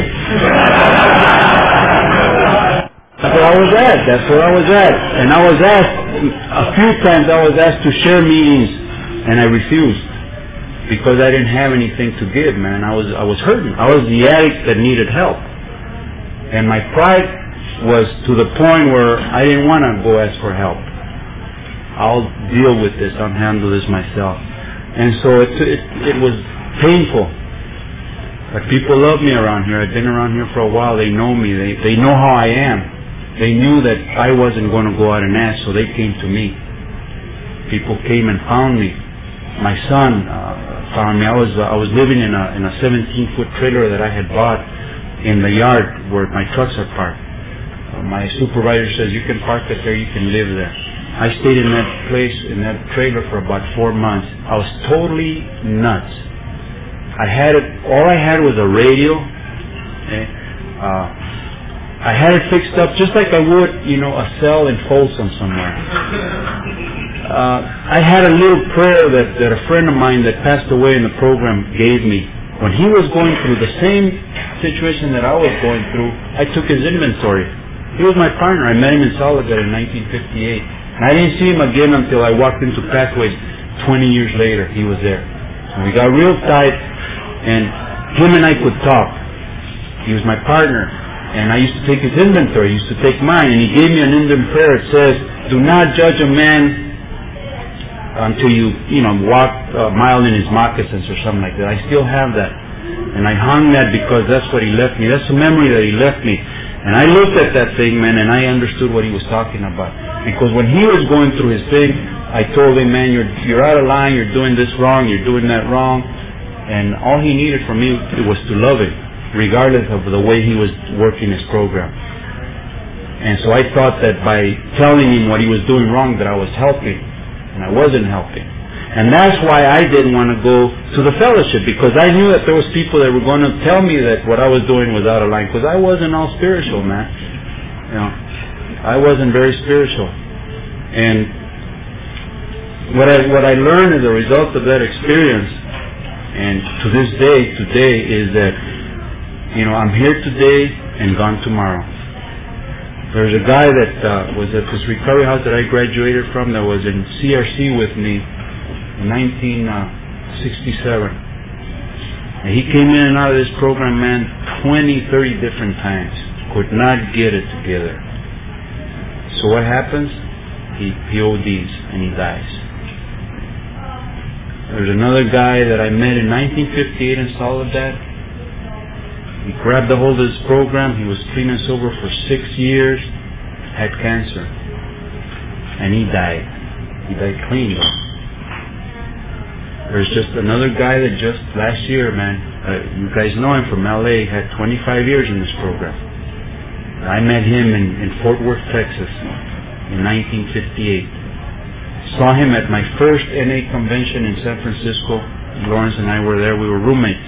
That's where I was at. That's where I was at. And I was asked, a few times I was asked to share meetings, and I refused. Because I didn't have anything to give, man. I was I was hurting. I was the addict that needed help. And my pride was to the point where I didn't want to go ask for help. I'll deal with this. I'll handle this myself. And so it it, it was painful. But people love me around here. I've been around here for a while. They know me. They they know how I am. They knew that I wasn't going to go out and ask, so they came to me. People came and found me. My son uh, found me. I was uh, I was living in a in a seventeen foot trailer that I had bought in the yard where my trucks are parked. Uh, my supervisor says, you can park it there, you can live there. I stayed in that place, in that trailer for about four months. I was totally nuts. I had it, all I had was a radio. Okay? Uh, I had it fixed up just like I would, you know, a cell in Folsom somewhere. Uh, I had a little prayer that, that a friend of mine that passed away in the program gave me. When he was going through the same situation that I was going through, I took his inventory. He was my partner. I met him in Soledad in nineteen fifty-eight. And I didn't see him again until I walked into Pathways twenty years later. He was there. And we got real tight, and him and I could talk. He was my partner. And I used to take his inventory. He used to take mine. And he gave me an Indian prayer. It says, do not judge a man until you, you know, walk a mile in his moccasins or something like that. I still have that. And I hung that because that's what he left me. That's a memory that he left me. And I looked at that thing, man, and I understood what he was talking about. Because when he was going through his thing, I told him, man, you're you're out of line, you're doing this wrong, you're doing that wrong. And all he needed from me was to love him, regardless of the way he was working his program. And so I thought that by telling him what he was doing wrong, that I was helping. And I wasn't helping. And that's why I didn't want to go to the fellowship, because I knew that there was people that were going to tell me that what I was doing was out of line, because I wasn't all spiritual, man. You know, I wasn't very spiritual. And what I what I learned as a result of that experience, and to this day, today, is that, you know, I'm here today and gone tomorrow. There's a guy that uh, was at this recovery house that I graduated from that was in C R C with me in nineteen sixty-seven. And he came in and out of this program, man, twenty, thirty different times. Could not get it together. So what happens? He, he O Ds and he dies. There's another guy that I met in nineteen fifty-eight in Soledad. He grabbed a hold of this program. He was clean and sober for six years. Had cancer. And he died. He died clean, though. There's just another guy that just last year, man, uh, you guys know him from L A, had twenty-five years in this program. I met him in, in Fort Worth, Texas in nineteen fifty-eight. Saw him at my first N A convention in San Francisco. Lawrence and I were there. We were roommates.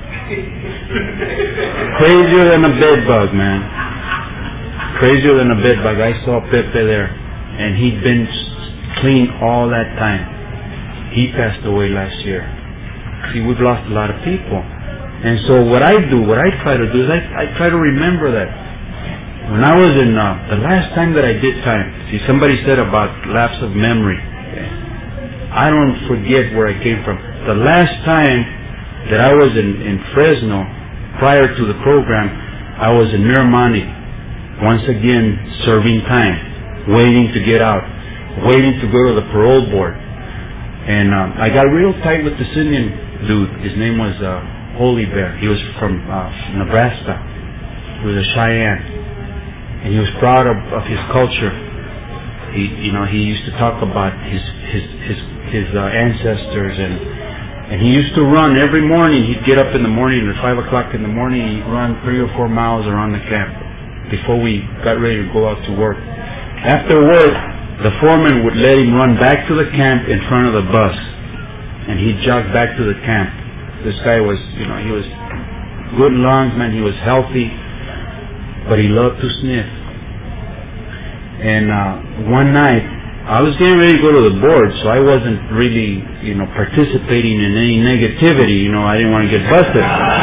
Crazier than a bed bug, man. Crazier than a bed bug. I saw Pepe there, and he'd been clean all that time. He passed away last year. See, we've lost a lot of people. And so what I do, what I try to do is I, I try to remember that. When I was in, uh, the last time that I did time, see, somebody said about lapse of memory. Okay? I don't forget where I came from. The last time that I was in, in Fresno, prior to the program, I was in Miramonte, once again serving time, waiting to get out, waiting to go to the parole board. And um, I got real tight with this Indian dude. His name was uh, Holy Bear. He was from uh, Nebraska. He was a Cheyenne. And he was proud of, of his culture. He, you know, he used to talk about his his his, his uh, ancestors, and and he used to run every morning. He'd get up in the morning at five o'clock in the morning. He'd run three or four miles around the camp before we got ready to go out to work. After work, the foreman would let him run back to the camp in front of the bus, and he'd jog back to the camp. This guy was, you know, he was good lungs, man. He was healthy, but he loved to sniff. And uh, one night, I was getting ready to go to the board, so I wasn't really, you know, participating in any negativity. You know, I didn't want to get busted.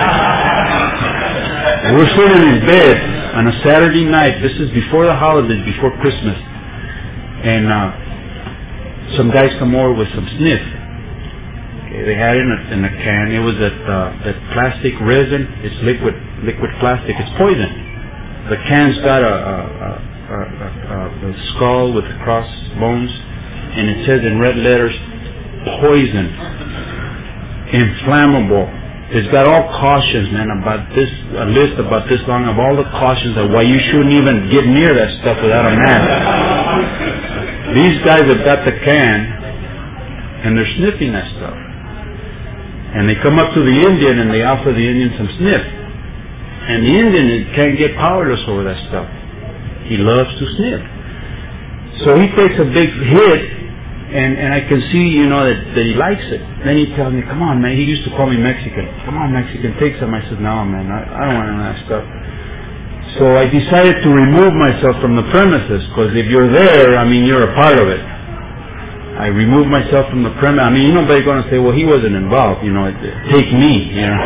And we're sitting in bed on a Saturday night. This is before the holidays, before Christmas. And uh, some guys come over with some sniff. Okay, they had it in a, in a can. It was that uh, that plastic resin. It's liquid, liquid plastic. It's poison. The can's got a, a, a, a, a, a skull with the cross bones, and it says in red letters, poison, inflammable, It's got all cautions, man, about this, a list about this long of all the cautions of why you shouldn't even get near that stuff without a mask. These guys have got the can, and they're sniffing that stuff. And they come up to the Indian and they offer the Indian some sniff. And the Indian can't get powerless over that stuff. He loves to sniff. So he takes a big hit, and, and I can see, you know, that, that he likes it. Then he tells me, come on, man. He used to call me Mexican. Come on, Mexican, take some. I said, no, man, I, I don't want none of that stuff. So I decided to remove myself from the premises, because if you're there, I mean, you're a part of it. I removed myself from the premise. I mean, nobody's going to say, well, he wasn't involved, you know, take me, you know.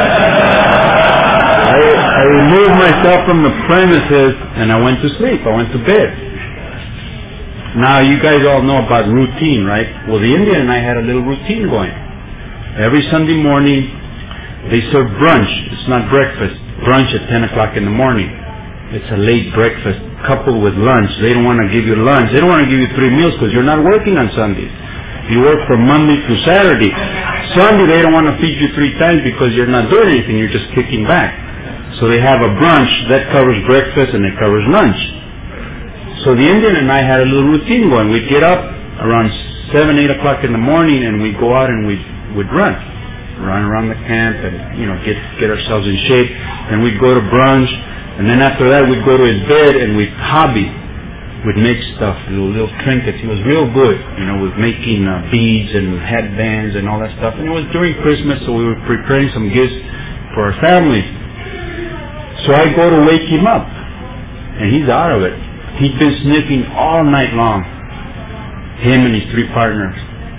I, I removed myself from the premises, and I went to sleep. I went to bed. Now, you guys all know about routine, right? Well, the Indian and I had a little routine going. Every Sunday morning, they serve brunch. It's not breakfast. Brunch at ten o'clock in the morning. It's a late breakfast coupled with lunch. They don't want to give you lunch. They don't want to give you three meals because you're not working on Sundays. You work from Monday to Saturday. Sunday, they don't want to feed you three times because you're not doing anything. You're just kicking back. So they have a brunch that covers breakfast and it covers lunch. So the Indian and I had a little routine going. We'd get up around seven, eight o'clock in the morning, and we'd go out and we'd, we'd run. Run around the camp and, you know, get, get ourselves in shape. And we'd go to brunch. And then after that, we'd go to his bed and we'd hobby. We'd make stuff, little, little trinkets. He was real good, you know, with making uh, beads and headbands and all that stuff. And it was during Christmas, so we were preparing some gifts for our family. So I go to wake him up, and he's out of it. He'd been sniffing all night long, him and his three partners.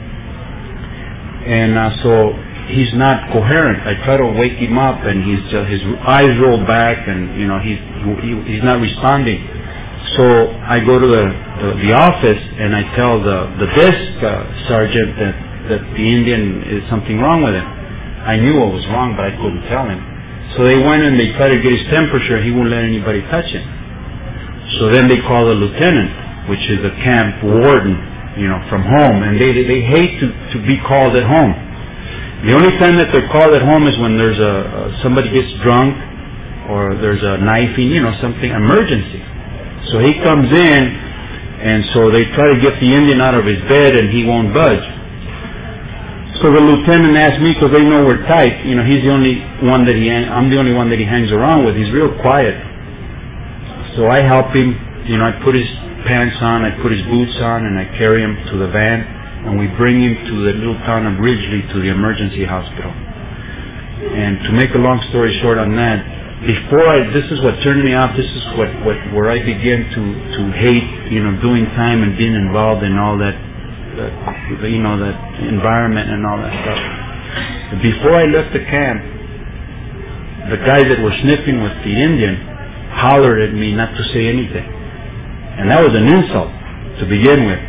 And uh, so he's not coherent. I try to wake him up, and he's just, his eyes roll back, and you know he's he, he's not responding. So I go to the the, the office, and I tell the the desk uh, sergeant that that the Indian is something wrong with him. I knew what was wrong, but I couldn't tell him. So they went and they tried to get his temperature. He wouldn't let anybody touch him. So then they call the lieutenant, which is the camp warden, you know, from home, and they they hate to to be called at home. The only time that they're called at home is when there's a, uh, somebody gets drunk or there's a knifing, you know, something emergency. So he comes in, and so they try to get the Indian out of his bed, and he won't budge. So the lieutenant asked me, because they know we're tight, you know, he's the only one that he, I'm the only one that he hangs around with. He's real quiet. So I help him, you know, I put his pants on, I put his boots on, and I carry him to the van. And we bring him to the little town of Ridgely, to the emergency hospital. And to make a long story short on that, before I, this is what turned me off, this is what, what where I began to, to hate, you know, doing time and being involved in all that, that, you know, that environment and all that stuff. Before I left the camp, the guys that were sniffing with the Indian hollered at me not to say anything. And that was an insult to begin with.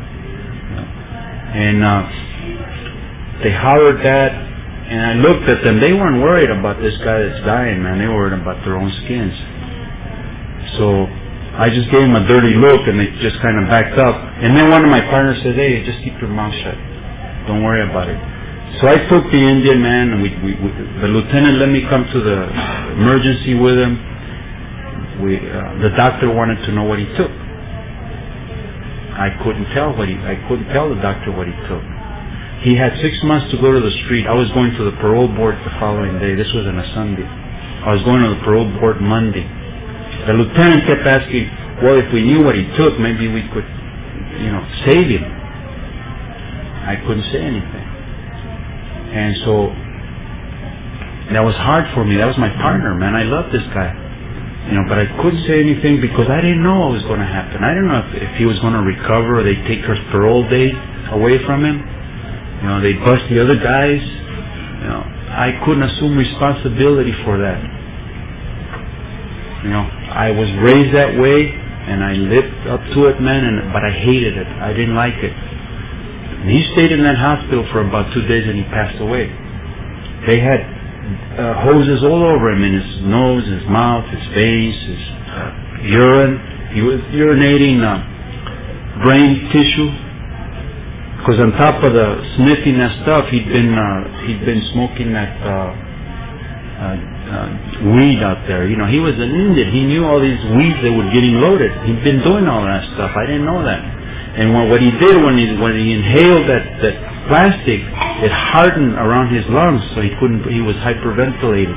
And uh, they hollered that, and I looked at them. They weren't worried about this guy that's dying, man. They were worried about their own skins. So I just gave them a dirty look, and they just kind of backed up. And then one of my partners said, hey, just keep your mouth shut. Don't worry about it. So I took the Indian man, and we, we, we, the lieutenant let me come to the emergency with him. We, uh, the doctor wanted to know what he took. I couldn't tell what he, I couldn't tell the doctor what he took. He had six months to go to the street. I was going to the parole board the following day. This was on a Sunday. I was going to the parole board Monday. The lieutenant kept asking, well, if we knew what he took, maybe we could, you know, save him. I couldn't say anything. And so, that was hard for me. That was my partner, man. I love this guy. You know, but I couldn't say anything because I didn't know what was going to happen. I didn't know if, if he was going to recover or they'd take his parole date away from him. You know, they'd bust the other guys. You know, I couldn't assume responsibility for that. You know, I was raised that way, and I lived up to it, man, and, but I hated it. I didn't like it. And he stayed in that hospital for about two days, and he passed away. They had Uh, hoses all over him, in his nose, his mouth, his face, his uh, urine. He was urinating uh, brain tissue. because on top of the sniffing that stuff, he'd been uh, he'd been smoking that uh, uh, uh, weed out there. You know, he was an Indian. He knew all these weeds that were getting loaded. He'd been doing all that stuff. I didn't know that. And what, what he did when he when he inhaled that, that plastic, it hardened around his lungs, so he couldn't. He was hyperventilating.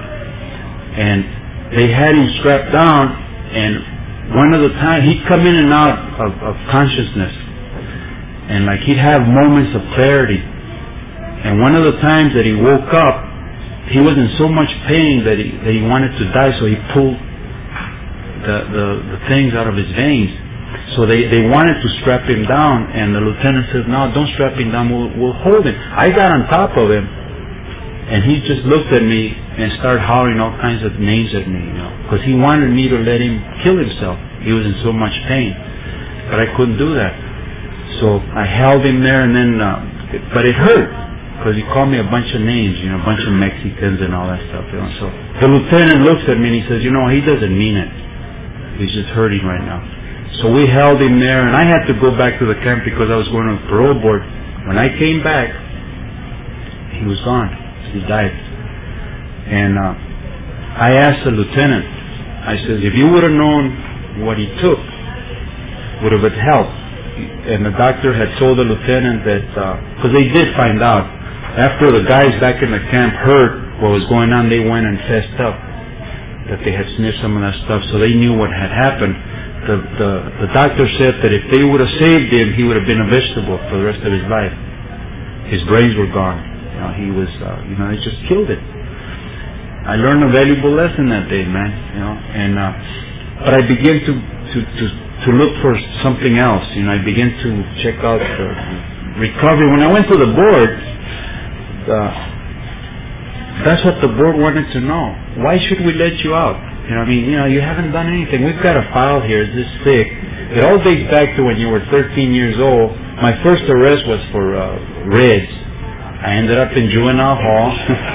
And they had him strapped down, and one of the times he'd come in and out of, of consciousness, and like he'd have moments of clarity. And one of the times that he woke up, he was in so much pain that he that he wanted to die, so he pulled the the, the things out of his veins. So they, they wanted to strap him down, and the lieutenant says, "No, don't strap him down. We'll, we'll hold him." I got on top of him, and he just looked at me and started hollering all kinds of names at me, you know, because he wanted me to let him kill himself. He was in so much pain, but I couldn't do that. So I held him there, and then, uh, but it hurt, because he called me a bunch of names, you know, a bunch of Mexicans and all that stuff, you know. So the lieutenant looks at me and he says, "You know, he doesn't mean it. He's just hurting right now." So we held him there, and I had to go back to the camp because I was going on parole board. When I came back, he was gone. He died. And uh, I asked the lieutenant, I said, "If you would have known what he took, would have it helped?" And the doctor had told the lieutenant that, because uh, they did find out, after the guys back in the camp heard what was going on, they went and fessed up that they had sniffed some of that stuff, so they knew what had happened. The, the, the doctor said that if they would have saved him, he would have been a vegetable for the rest of his life. His brains were gone. You know, he was, uh, you know, they just killed it. I learned a valuable lesson that day, man. You know, and uh, but I began to, to to to look for something else. You know, I began to check out the recovery. When I went to the board, uh, that's what the board wanted to know. Why should we let you out? You know, I mean, you know, you haven't done anything. We've got a file here this thick. It all dates back to when you were thirteen years old. My first arrest was for uh, Reds. I ended up in juvenile hall.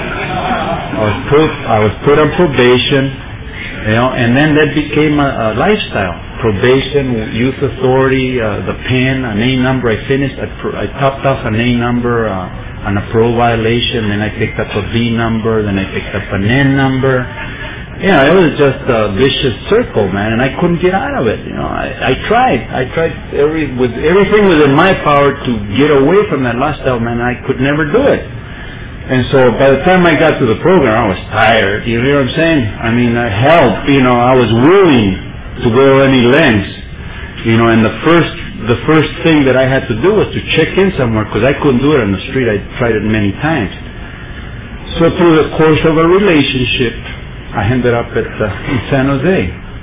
I was put, I was put on probation, you know, and then that became a, a lifestyle. Probation, youth authority, uh, the pen, an A number. I finished. I, I topped off an A number uh, on a parole violation. Then I picked up a V number. Then I picked up an N number. You know, it was just a vicious circle, man, and I couldn't get out of it. You know, I, I tried. I tried every with everything within my power to get away from that lifestyle, man. I could never do it. And so by the time I got to the program, I was tired. You know what I'm saying? I mean, I helped. You know, I was willing to go any lengths. You know, and the first the first thing that I had to do was to check in somewhere because I couldn't do it on the street. I tried it many times. So through the course of a relationship, I ended up at uh, in San Jose,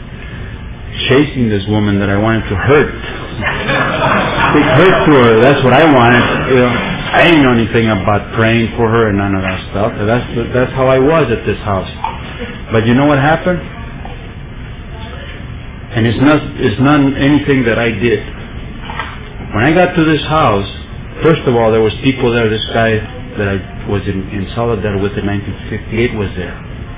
chasing this woman that I wanted to hurt. Big hurt to her. That's what I wanted. You know, I didn't know anything about praying for her and none of that stuff. That's that's how I was at this house. But you know what happened? And it's not it's not anything that I did. When I got to this house, first of all, there was people there. This guy that I was in, in Soledad with in nineteen fifty-eight was there.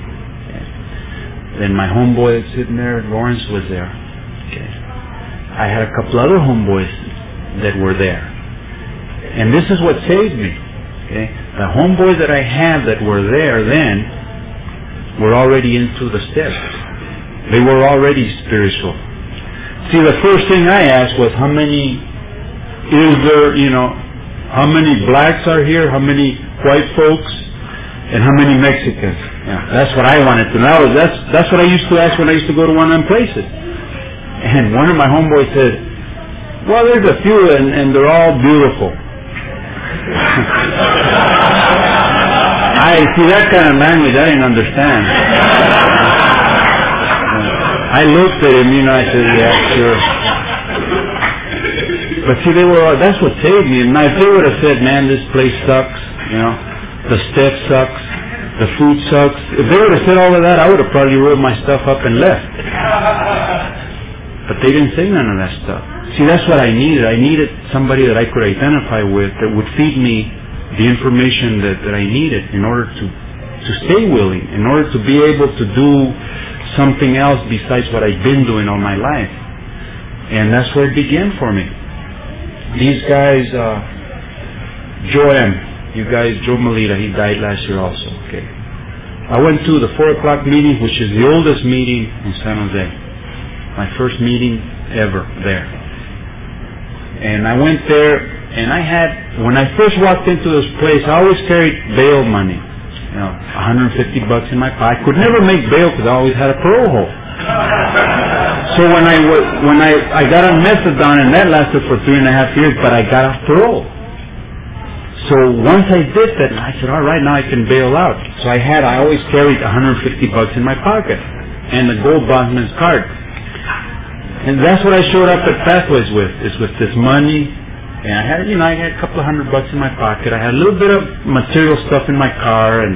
Then my homeboy that's sitting there, Lawrence, was there. Okay. I had a couple other homeboys that were there. And this is what saved me. Okay. The homeboys that I had that were there then were already into the steps. They were already spiritual. See, the first thing I asked was, how many is there, you know, how many blacks are here, how many white folks, and how many Mexicans? Yeah, that's what I wanted to know. That's that's what I used to ask when I used to go to one of them places. And one of my homeboys said, "Well, there's a few, and, and they're all beautiful." I see that kind of language. I didn't understand. I looked at him, you know. I said, "Yeah, sure." But see, they were all, that's what saved me. And now, if they would have said, "Man, this place sucks," you know, the step sucks, the food sucks. If they would have said all of that, I would have probably rolled my stuff up and left. But they didn't say none of that stuff. See, that's what I needed. I needed somebody that I could identify with that would feed me the information that, that I needed in order to, to stay willing, in order to be able to do something else besides what I've been doing all my life. And that's where it began for me. These guys, uh, Joe M. You guys, Joe Melita, he died last year also. Okay. I went to the four o'clock meeting, which is the oldest meeting in San Jose. My first meeting ever there. And I went there, and I had, when I first walked into this place, I always carried bail money. You know, one hundred fifty bucks in my pocket. I could never make bail because I always had a parole hold. So when I when I I got on methadone, and that lasted for three and a half years, but I got off parole. So once I did that, I said, all right, now I can bail out. So I had, I always carried one hundred fifty bucks in my pocket, and the Gold Bondman's card. And that's what I showed up at Pathways with, is with this money. And I had, you know, I had a couple of hundred bucks in my pocket. I had a little bit of material stuff in my car, and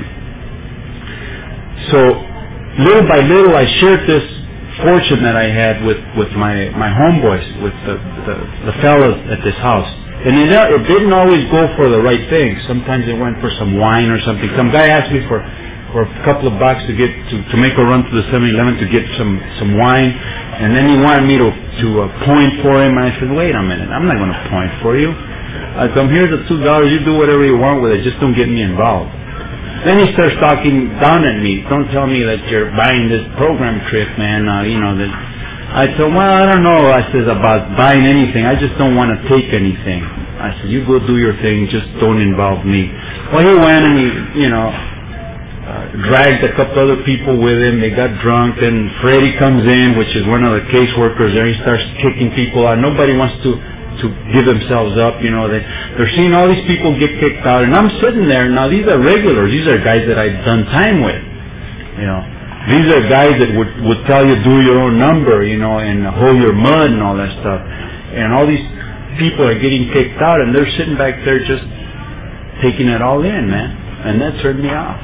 so little by little, I shared this fortune that I had with with my my homeboys, with the the, the fellas at this house. And it, it didn't always go for the right thing. Sometimes it went for some wine or something. Some guy asked me for for a couple of bucks to get to, to make a run to the seven eleven to get some some wine, and then he wanted me to to uh, point for him. And I said, wait a minute, I'm not going to point for you. I come, here's the two dollars. You do whatever you want with it. Just don't get me involved. Then he starts talking down at me. Don't tell me that you're buying this program trip, man. Uh, you know that. I said, well, I don't know. I said about buying anything. I just don't want to take anything. I said, you go do your thing. Just don't involve me. Well, he went and he, you know, uh, dragged a couple other people with him. They got drunk. Then Freddie comes in, which is one of the caseworkers there. He starts kicking people out. Nobody wants to to give themselves up. You know, they they're seeing all these people get kicked out, and I'm sitting there. Now these are regulars. These are guys that I've done time with. You know. These are guys that would, would tell you do your own number, you know, and hold your mud and all that stuff. And all these people are getting kicked out, and they're sitting back there just taking it all in, man. And that turned me off.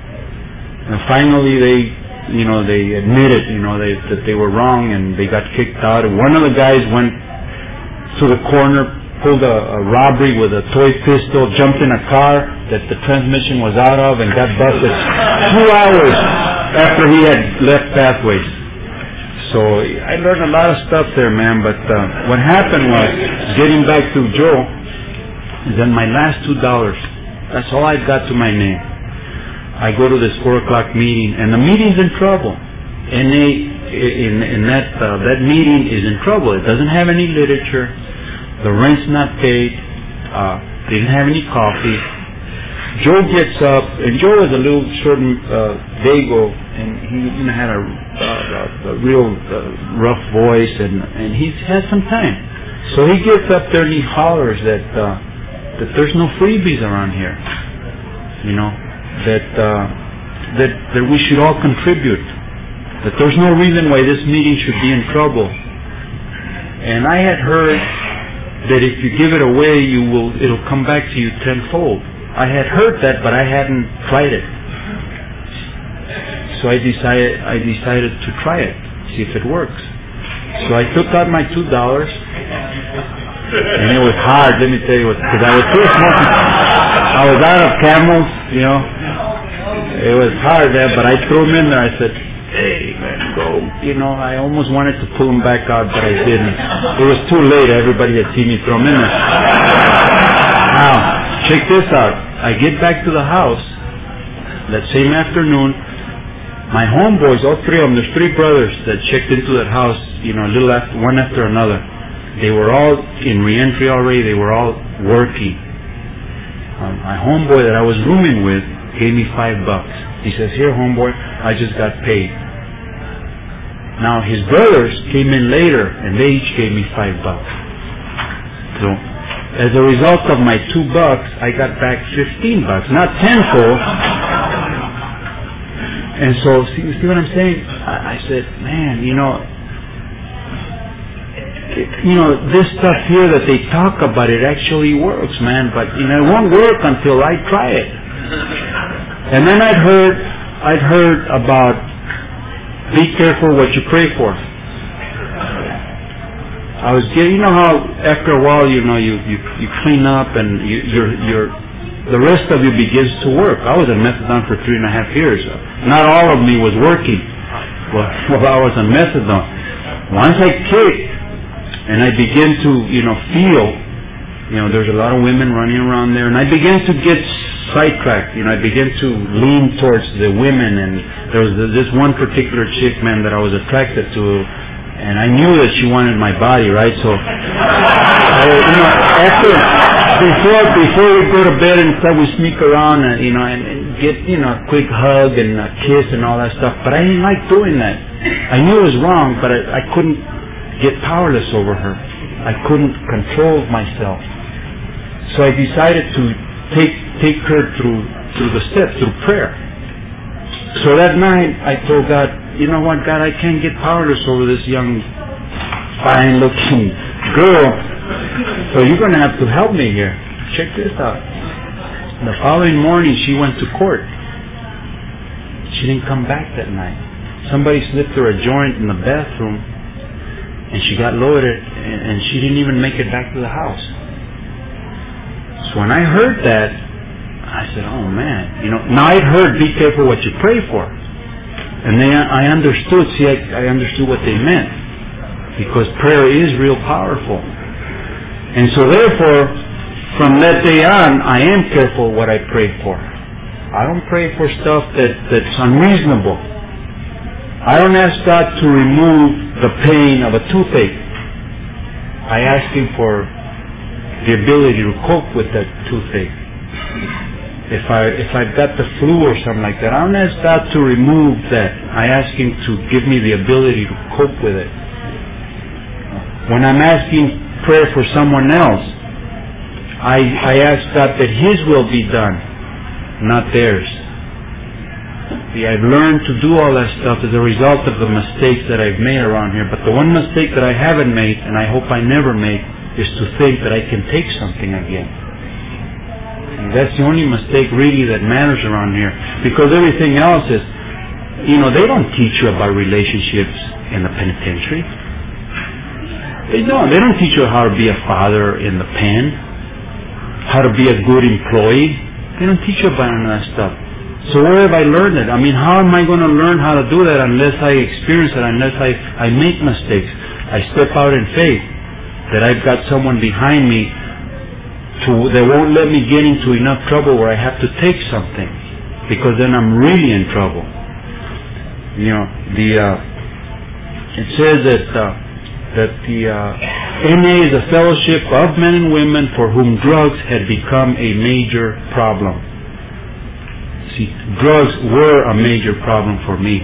And finally they, you know, they admitted, you know, they, that they were wrong, and they got kicked out. And one of the guys went to the corner, pulled a, a robbery with a toy pistol, jumped in a car that the transmission was out of, and got busted two hours after he had left Pathways. So I learned a lot of stuff there, man. But uh, what happened was, getting back to Joe, is that my last two dollars, that's all I got to my name. I go to this four o'clock meeting, and the meeting's in trouble. And they, in, in that uh, that meeting is in trouble. It doesn't have any literature. The rent's not paid. Uh, they didn't have any coffee. Joe gets up, and Joe is a little short, uh, Dago, and he you know, had a, uh, a real uh, rough voice, and and he has some time. So he gets up there and he hollers that uh, that there's no freebies around here, you know, that uh, that that we should all contribute, that there's no reason why this meeting should be in trouble. And I had heard that if you give it away, you will it'll come back to you tenfold. I had heard that, but I hadn't tried it. So I decided I decided to try it, see if it works. So I took out my two dollars, and it was hard. Let me tell you what, because I was still smoking. I was out of Camels, you know. It was hard there, but I threw them in there. I said, "Hey, man, go!" You know, I almost wanted to pull them back out, but I didn't. It was too late. Everybody had seen me throw them in there. Now, check this out. I get back to the house that same afternoon. My homeboys, all three of them, there's three brothers that checked into that house, you know, a little after, one after another. They were all in re-entry already. They were all working. Um, my homeboy that I was rooming with gave me five bucks. He says, "Here, homeboy, I just got paid." Now his brothers came in later, and they each gave me five bucks. So, as a result of my two bucks, I got back fifteen bucks, not tenfold. And so, see, you see what I'm saying? I, I said, man, you know, it, you know, this stuff here that they talk about, it actually works, man. But you know, it won't work until I try it. And then I'd heard, I'd heard about be careful what you pray for. I was getting, you know how after a while, you know, you, you, you clean up and you, you're, you're, the rest of you begins to work. I was on methadone for three and a half years. Not all of me was working while, while I was on methadone. Once I kicked and I began to, you know, feel You know, there's a lot of women running around there, and I began to get sidetracked. You know, I began to lean towards the women, and there was this one particular chick, man, that I was attracted to, and I knew that she wanted my body, right? So, I, you know, after, before, before we go to bed and stuff, we sneak around, and, you know, and, and get, you know, a quick hug and a kiss and all that stuff, but I didn't like doing that. I knew it was wrong, but I, I couldn't get powerless over her. I couldn't control myself. So I decided to take take her through through the steps, through prayer. So that night I told God, you know what, God, I can't get powerless over this young, fine-looking girl. So you're going to have to help me here. Check this out. The following morning she went to court. She didn't come back that night. Somebody slipped her a joint in the bathroom, and she got loaded, and she didn't even make it back to the house. So when I heard that, I said, oh man, you know, now I'd heard, be careful what you pray for. And then I understood, see, I, I understood what they meant. Because prayer is real powerful. And so therefore, from that day on, I am careful what I pray for. I don't pray for stuff that, that's unreasonable. I don't ask God to remove the pain of a toothache. I ask Him for the ability to cope with that toothache. If I if I've got the flu or something like that, I don't ask God to remove that. I ask Him to give me the ability to cope with it. When I'm asking prayer for someone else, I I ask God that His will be done, not theirs. See, I've learned to do all that stuff as a result of the mistakes that I've made around here. But the one mistake that I haven't made, and I hope I never make, is to think that I can take something again. And that's the only mistake really that matters around here. Because everything else is, you know, they don't teach you about relationships in the penitentiary. They don't. They don't teach you how to be a father in the pen, how to be a good employee. They don't teach you about any of that stuff. So where have I learned it? I mean, how am I going to learn how to do that unless I experience it, unless I, I make mistakes? I step out in faith that I've got someone behind me to, that won't let me get into enough trouble where I have to take something, because then I'm really in trouble. You know, the uh, it says that uh, that the uh, N A is a fellowship of men and women for whom drugs had become a major problem. See, drugs were a major problem for me.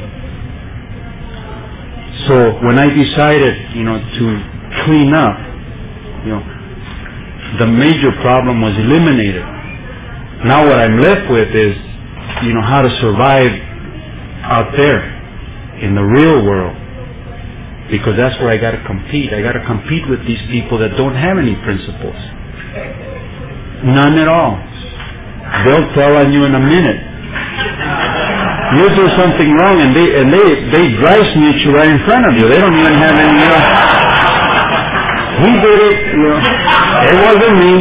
So when I decided, you know, to clean up, you know, the major problem was eliminated. Now what I'm left with is, you know, how to survive out there in the real world. Because that's where I got to compete. I got to compete with these people that don't have any principles. None at all. They'll tell on you in a minute. You do something wrong, and they and they they dry snitch you right in front of you. They don't even have any. You know, he did it. You know, it wasn't me.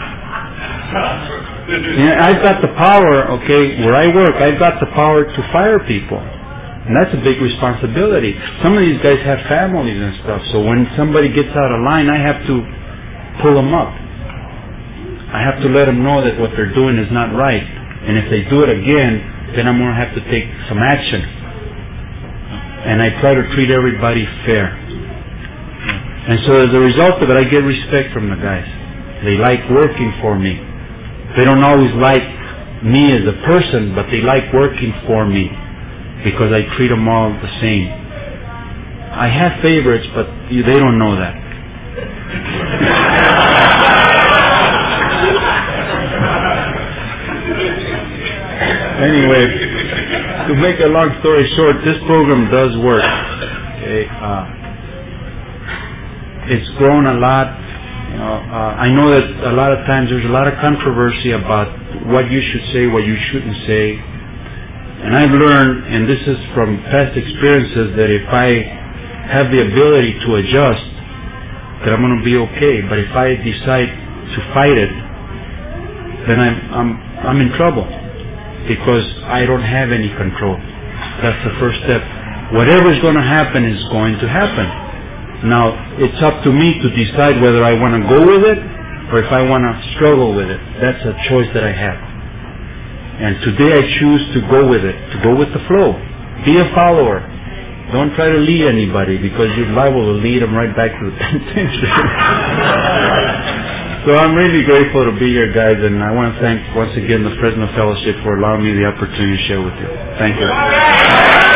You know, I've got the power. Okay, where I work, I've got the power to fire people, and that's a big responsibility. Some of these guys have families and stuff, so when somebody gets out of line, I have to pull them up. I have to let them know that what they're doing is not right. And if they do it again, then I'm going to have to take some action. And I try to treat everybody fair. And so as a result of it, I get respect from the guys. They like working for me. They don't always like me as a person, but they like working for me because I treat them all the same. I have favorites, but they don't know that. Anyway, to make a long story short, this program does work. Okay, uh, it's grown a lot. You know, uh, I know that a lot of times there's a lot of controversy about what you should say, what you shouldn't say. And I've learned, and this is from past experiences, that if I have the ability to adjust, that I'm going to be okay. But if I decide to fight it, then I'm I'm I'm in trouble. Because I don't have any control. That's the first step. Whatever is going to happen is going to happen. Now, it's up to me to decide whether I want to go with it or if I want to struggle with it. That's a choice that I have. And today I choose to go with it, to go with the flow. Be a follower. Don't try to lead anybody, because your Bible will lead them right back to the penitentiary. So I'm really grateful to be here, guys, and I want to thank once again the Fresno Fellowship for allowing me the opportunity to share with you. Thank you.